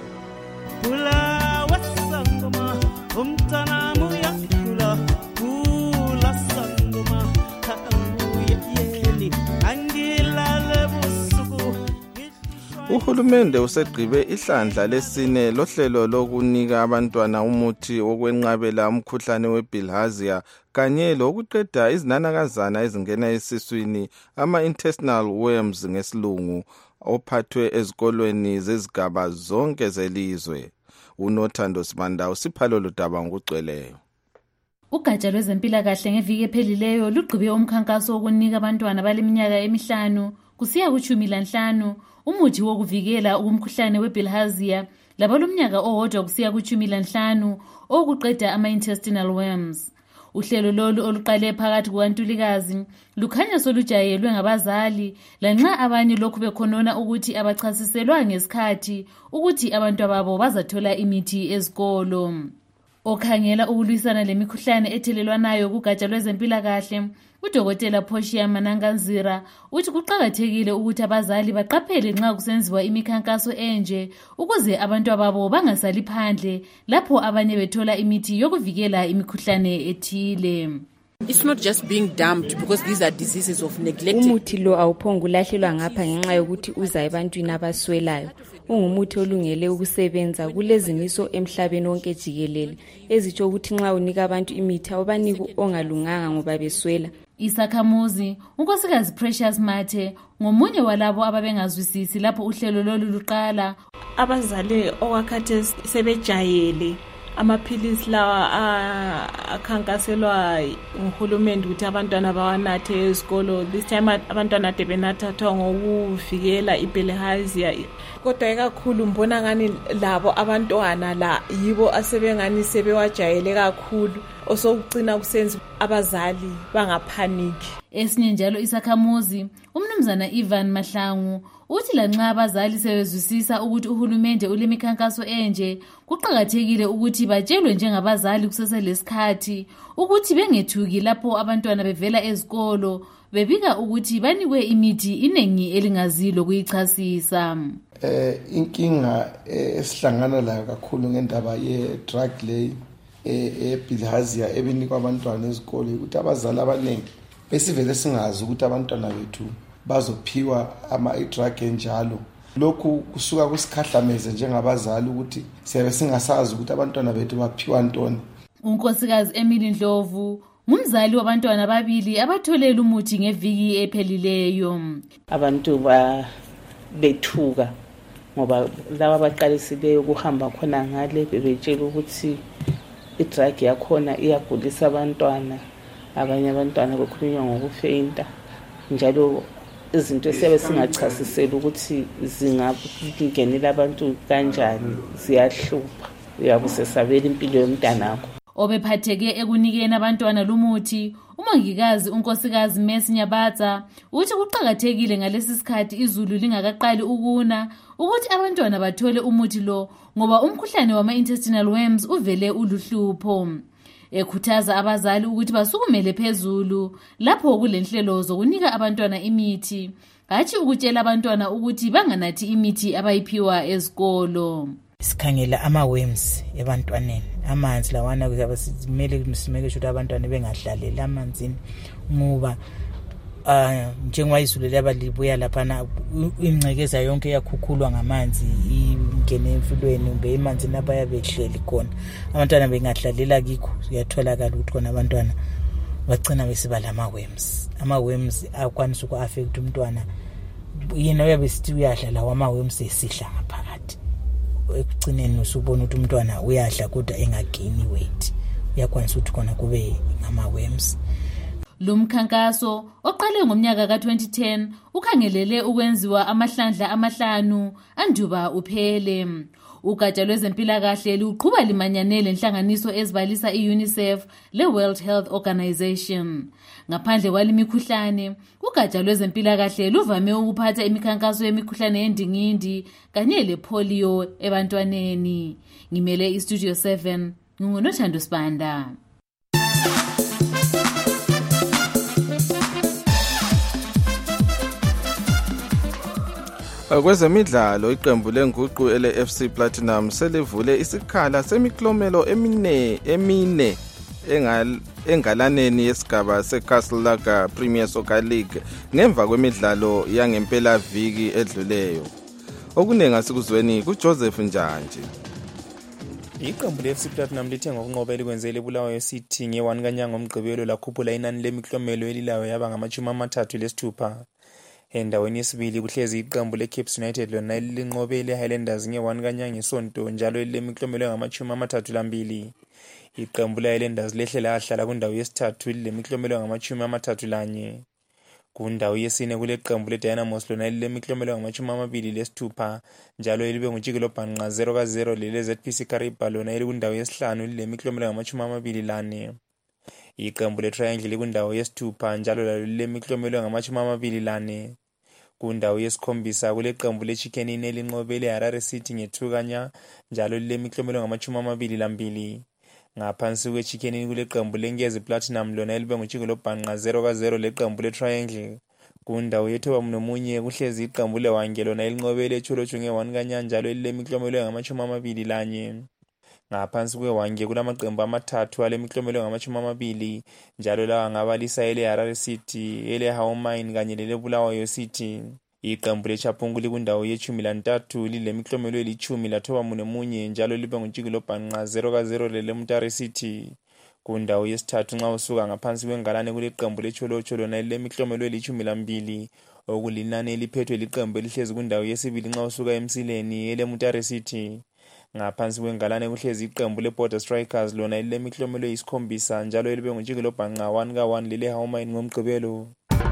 Uhulumende usedgqibe ihlandla lesine lohlelo lokunika abantwana umuthi wokwenqabela umkhuhlane webilharzia kanye lokuqeda izinanakazana ezingena esiswini ama-intestinal worms ngesilungu ophathwe ezikolweni zezigaba zonke zelizwe. uNothando Sibanda usiphalo lodaba ngokugcweleyo. Ugatsha lwezempilakahle ngeviki ephelileyo lugqibe umkhankaso wokunika abantwana baleminyaka emihlanu kusiya kuchumi lanhlanu umuthi wokuvikela umkhuhlane webilharzia labalomnyaka owodwa kusiya kuchumi lanhlanu okuqeda ama-intestinal worms. Uhlelo lolu oluqale phakathi kukaNtulikazi lukhanya solujayelwe ngabazali lanxa abanye lokhu bekhonona ukuthi abachasiselwa ngesikhathi ukuthi abantu ababo bazathola imithi ezikolo. Okhangela ukulwisana lemikhuhlane ethelelwanayo kugatsha lwezempilakahle uDokotela Portia Mananganzira uthi kuqakathekile ukuthi abazali baqaphele nxa kusenziwa imikhankaso enje ukuze abantu ababo bangasali phandle lapho abanye bethola imithi yokuvikela imikhuhlane ethile. It's not just being dumped because these are diseases of neglect. Umuthi lo awuphongulahlelwa ngapha ngenxa yokuthi uza ebantwini abaswelayo. Ungumuthi olungele ukusebenza kulezimiso emhlabeni wonke jikelele ezitsho ukuthi nxa unika abantu imithi awubaniki ongalunganga ngoba beswela. Isakhamuzi unkosikazi Precious Mathe ngomunye walabo ababengazwisisi lapho uhlelo lolu luqala. Abazali okwakhathesi sebejayele amaphilisi lawa akhankaselwa nguhulumende ukuthi abantwana bawanathe ezikolo. This time abantwana ade benathathwa ngokuvikela ibelharzia, kodwa ekakhulu mbona ngani labo abantwana la yibo asebengani sebewajayele kakhulu, osokucina kusenza abazali bangaphaniki. Esinye njalo isakhamuzi umnumzana Ivan Mahlangu uthi lanxa abazali sebezwisisa ukuthi uhulumende ulemikhankaso enje, kuqhakathekile ukuthi batshelwe njengabazali kuseselesikhathi ukuthi bengethuki lapho abantwana bevela ezikolo bebika ukuthi banikwe imithi inengi elingazilo kuyichasisa. Eh inkinga esihlangana layo kakhulu ngendaba ye drug lay ebilharzia ebinikwa abantwana ezikolo ukuthi abazali abaningi besivele singazi ukuthi abantwana bethu bazophiwa ama drug enjalo. Lokhu kusuka kusikhahlameze njengabazali ukuthi siyabe singasazi ukuthi abantwana bethu baphiwa ntoni. Unkosikazi Emily Ndlovu ngumzali wabantwana ababili abatholela umuthi ngeviki ephelileyo. Abantu ba bethuka ngoba laba abaqalisileyo ukuhamba khona ngale bebetshela ukuthi idrug yakhona iyagulisa abantwana, abanye abantwana bekhulunywa ngokufeinta, njalo izinto esiyabe singachasisela ukuthi zingangenela abantu kanjani ziyahlupha, uyabusesabela impilo yomntanakho. Obephatheke ekunikeni abantwana lumuthi, umongikazi unkosikazi Messi Nyabatsa uthi kuqhakathekile ngalesi sikhathi izulu lingakaqali ukuna ukuthi abantwana bathole umuthi lo ngoba umkhuhlane wama-intestinal worms uvele uluhlupho. Ekhuthaza abazali ukuthi basukumele phezulu lapho kulenhlelo zokunika abantwana imithi, hatshi ukutshela abantwana ukuthi banganathi imithi abayiphiwa ezikolo. Sikhangela ama-worms ebantwaneni, amanzi lawana kumele simeke ukuthi abantwana bengadlaleli amanzini ngoba uh, njengoba izulu liyaba libuya laphana ingcekeza yonke yakhukhulwa ngamanzi ingene emfulweni kumbe emanzini abayabe behleli khona. Abantwana bengadlalela kikho kuyatholakala ukuthi khona abantwana bagcina besiba lama-worms. Ama-worms akwanisa uku-affect umntwana, yena uyabe sithi uyadla lawo ama-worms esidla ngaphakathi. Ekugcineni usubona ukuthi umntwana uyadla kodwa engagaini weight, uyakwanisa ukuthi khona kube ngama-worms. Lo mkhankaso oqale ngomnyaka ka twenty ten ukhangelele ukwenziwa amahlandla amahlanu anduba uphele. Ugatsha lwezempilakahle luqhuba limanyanele inhlanganiso ezibalisa i-UNICEF le-World Health Organization. Ngaphandle kwalimikhuhlane, ugatsha lwezempilakahle luvame ukuphatha imikhankaso yemikhuhlane yendingindi kanye lepolio ebantwaneni. Ngimele iStudio seven, nginguNothando Sibanda. Kwezemidlalo, iqembu lenguqu ele F C Platinum selivule isikhala semiklomelo emine emine engal engalaneni yesigaba seCastle Lager Premier Soccer League ngemva kwemidlalo yangempela viki edluleyo. Okunenga sikuzweni kuJoseph Njanje. Iqembu le-F C Platinum lithe ngokunqoba elikwenzele eBulawayo City nge-one kaNyanga uMgqibelo lakhuphula inani lemiklomelo elilayo yaba ngamashumi amathathu lesithupha. Endaweni yesibili kuhlezi iqembu le-Cape United lona lilinqobe le-Highlanders nge-one kaNyanga isonto njalo lemiklomelo ngamashumi amathathu lambili. Iqembu le-Highlanders lehle lahlala kundawo yesithathu lemiklomelo ngamashumi amathathu lanye. Kundawo yesine kule qembu le-Dynamos lona lemiklomelo ngamashumi amabili lesithupha njalo libe nguJikelo Bhanqa zero ka zero lele-Z P C Kariba lona elikundawo yesihlanu lemiklomelo ngamashumi amabili lane. Iqembu le-Triangle likundawo yesithupha njalo lalo lemiklomelo ngamashumi amabili lane. Kundawo yesikhombisa kule qembu le-Chicken Inn elinqobe le-Harare City ngethukanya njalo lemiklomelo ngamashumi amabili lambili. Ngaphansi kwe-Chicken Inn kule qembu leNkezi Platinum lona elibe nguJikelo Bhanqa zero ka zero leqembu le-Triangle. Kundawo yethoba nomunye kuhlezi iqembu le-Hwange lona elinqobe le-Tsholotsho nge-one kaNyanga njalo lemiklomelo ngamashumi amabili lanye. Ngaphansi kwe-Hwange kulamaqembu amathathu alemiklomelo ngamashumi amabili njalo lawa ngabalisa ele-Harare City, ele-Howmine kanye lele-Bulawayo City. Iqembu le-Chapungu likundawo yeshumi lantathu lilemiklomelo elithumi lathoba nomunye njalo libe nguJikelo Bhanqa zero ka zero lele-Mutare City. Kundawo yesithathu nxa usuka ngaphansi kwengalane kule qembu le-Tsholotsho lona lilemiklomelo elithumi lambili okulinani eliphethwe liqembu elihlezi kundawo yesibili nxa usuka emsileni ele-Mutare City. ngaphansi kwengalane kuhlezi iqembu le-Border Strikers lona elilemiklomelo eyisikhombisa njalo elibe nguntshikelo bhanqa one ka one lile Haumain ngomgqibelo.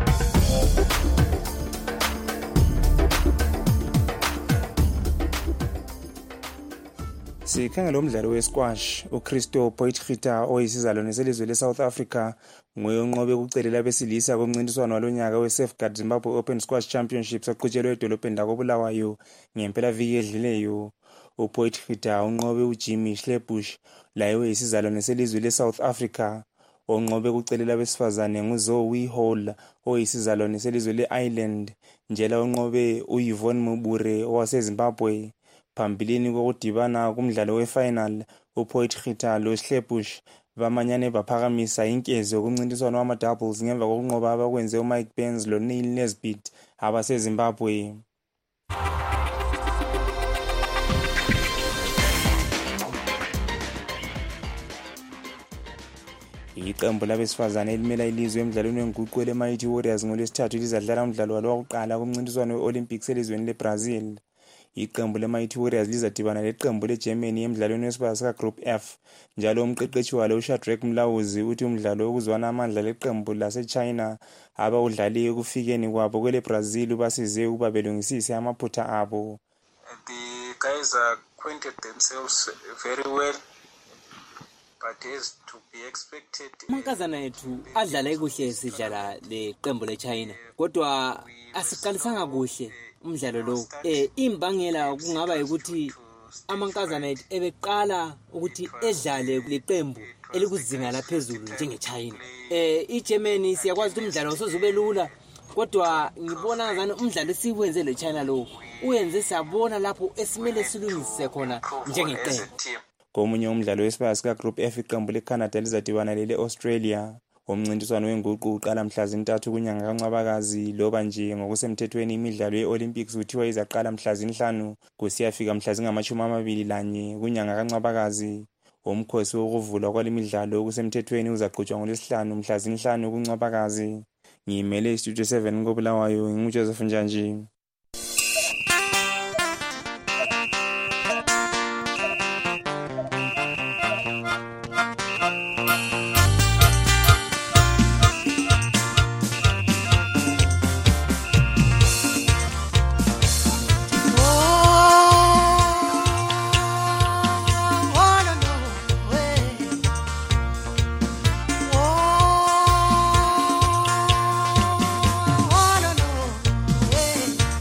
Sikhangela umdlalo we-squash. uChristo Potgieter oyisizalwane selizwe le-South Africa nguye onqobe ukucelela abesilisa komncintiswano walonyaka we-Safeguard Zimbabwe Open Squash Championships oqhutshelwe edolobheni lakoBulawayo ngempelaviki edluleyo. uPotgieter unqobe uJimmy Schlebusch laye oyisizalwane selizwe le-South Africa. onqobe ukucelela abesifazane nguZoe Hall oyisizalwane selizwe le-Ireland njela onqobe uYvonne Mubure owaseZimbabwe. Phambilini kokudibana kumdlalo we-final uPotgieter loSchlebusch bamanyane baphakamisa inkezo kumncintiswano wama-doubles ngemva kokunqoba abakwenze uMike Burns loNeil Nesbitt abaseZimbabwe. Iqembu labesifazane elimela ilizwe emidlalweni wenguqu ele-Mighty Warriors ngolwesithathu lizadlala umdlalo walo wokuqala kumncintiswano we-Olympics elizweni leBrazil. Iqembu le-Mighty Warriors lizadibana leqembu leGermany emidlalweni wesibaya sika-Group F njalo umqeqeshi walo uShadrack Mlawuzi uthi umdlalo wokuzwana amandla leqembu laseChina abawudlaliye ekufikeni kwabo kwele-Brazil ubasize ukuba belungisise amaphutha abo. The guys are acquainted themselves very well. Amankazana ethu adlala kuhle sidlala leqembu leChina kodwa asiqalisanga kuhle umdlalo lo. Eh imbangela kungaba ukuthi amankazana ethu ebeqala ukuthi edlale leqembu elikuzinga laphezulu njengeChina. Eh iGermany siyakwazi ukuthi umdlalo usozube lula kodwa ngibona ngazana umdlalo esiwenze leChina lo uyenze sabona lapho esimele silungise khona njengeqembu. Komunye umdlalo wesibaya sika-Group F iqembu leCanada lizadibana lele-Australia. Umncintiswano wenguqu uqala mhla zintathu kunyanga kaNcwabakazi loba nje ngokusemthethweni imidlalo ye-Olympics kuthiwa izaqala mhla zinhlanu kusiyafika mhla zingamashumi amabili lanye kunyanga kaNcwabakazi. Umkhosi wokuvulwa kwale midlalo okusemthethweni uzaqhutshwa ngolwesihlanu mhla zinhlanu kuNcwabakazi. Ngimele iStudio seven koBulawayo nginguJoseph Njanji. Hey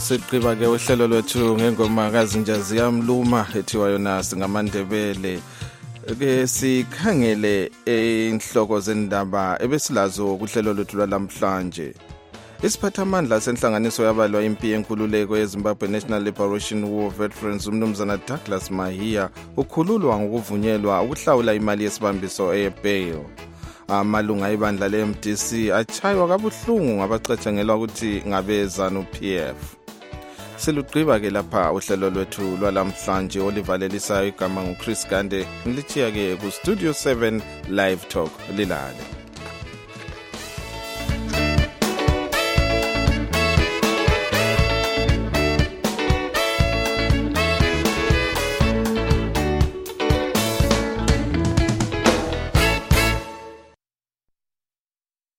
Siqhiba ke uhlelo lwethu ngengoma kazinja ziyamluma ethiwa yona singamandebele. Ke sikhangele inhloko zendaba ebesilazo kuhlelo lwethu lwalamhlanje. Isiphathamandla senhlanganiso yabalwa impi yenkululeko yeZimbabwe National Liberation War Veterans umnumzana Douglas Mahia ukhululwa ngokuvunyelwa ukuhlawula imali yesibambiso eyebail. Amalunga ebandla le-M D C achaywa kabuhlungu ngabacetshengelwa ukuthi ngabeza no-P F. Silugqiba ke lapha uhlelo lwethu lwalamhlanje olivalelisayo igama nguChris Gande ngilichiya ke ku Studio seven Live Talk lilale.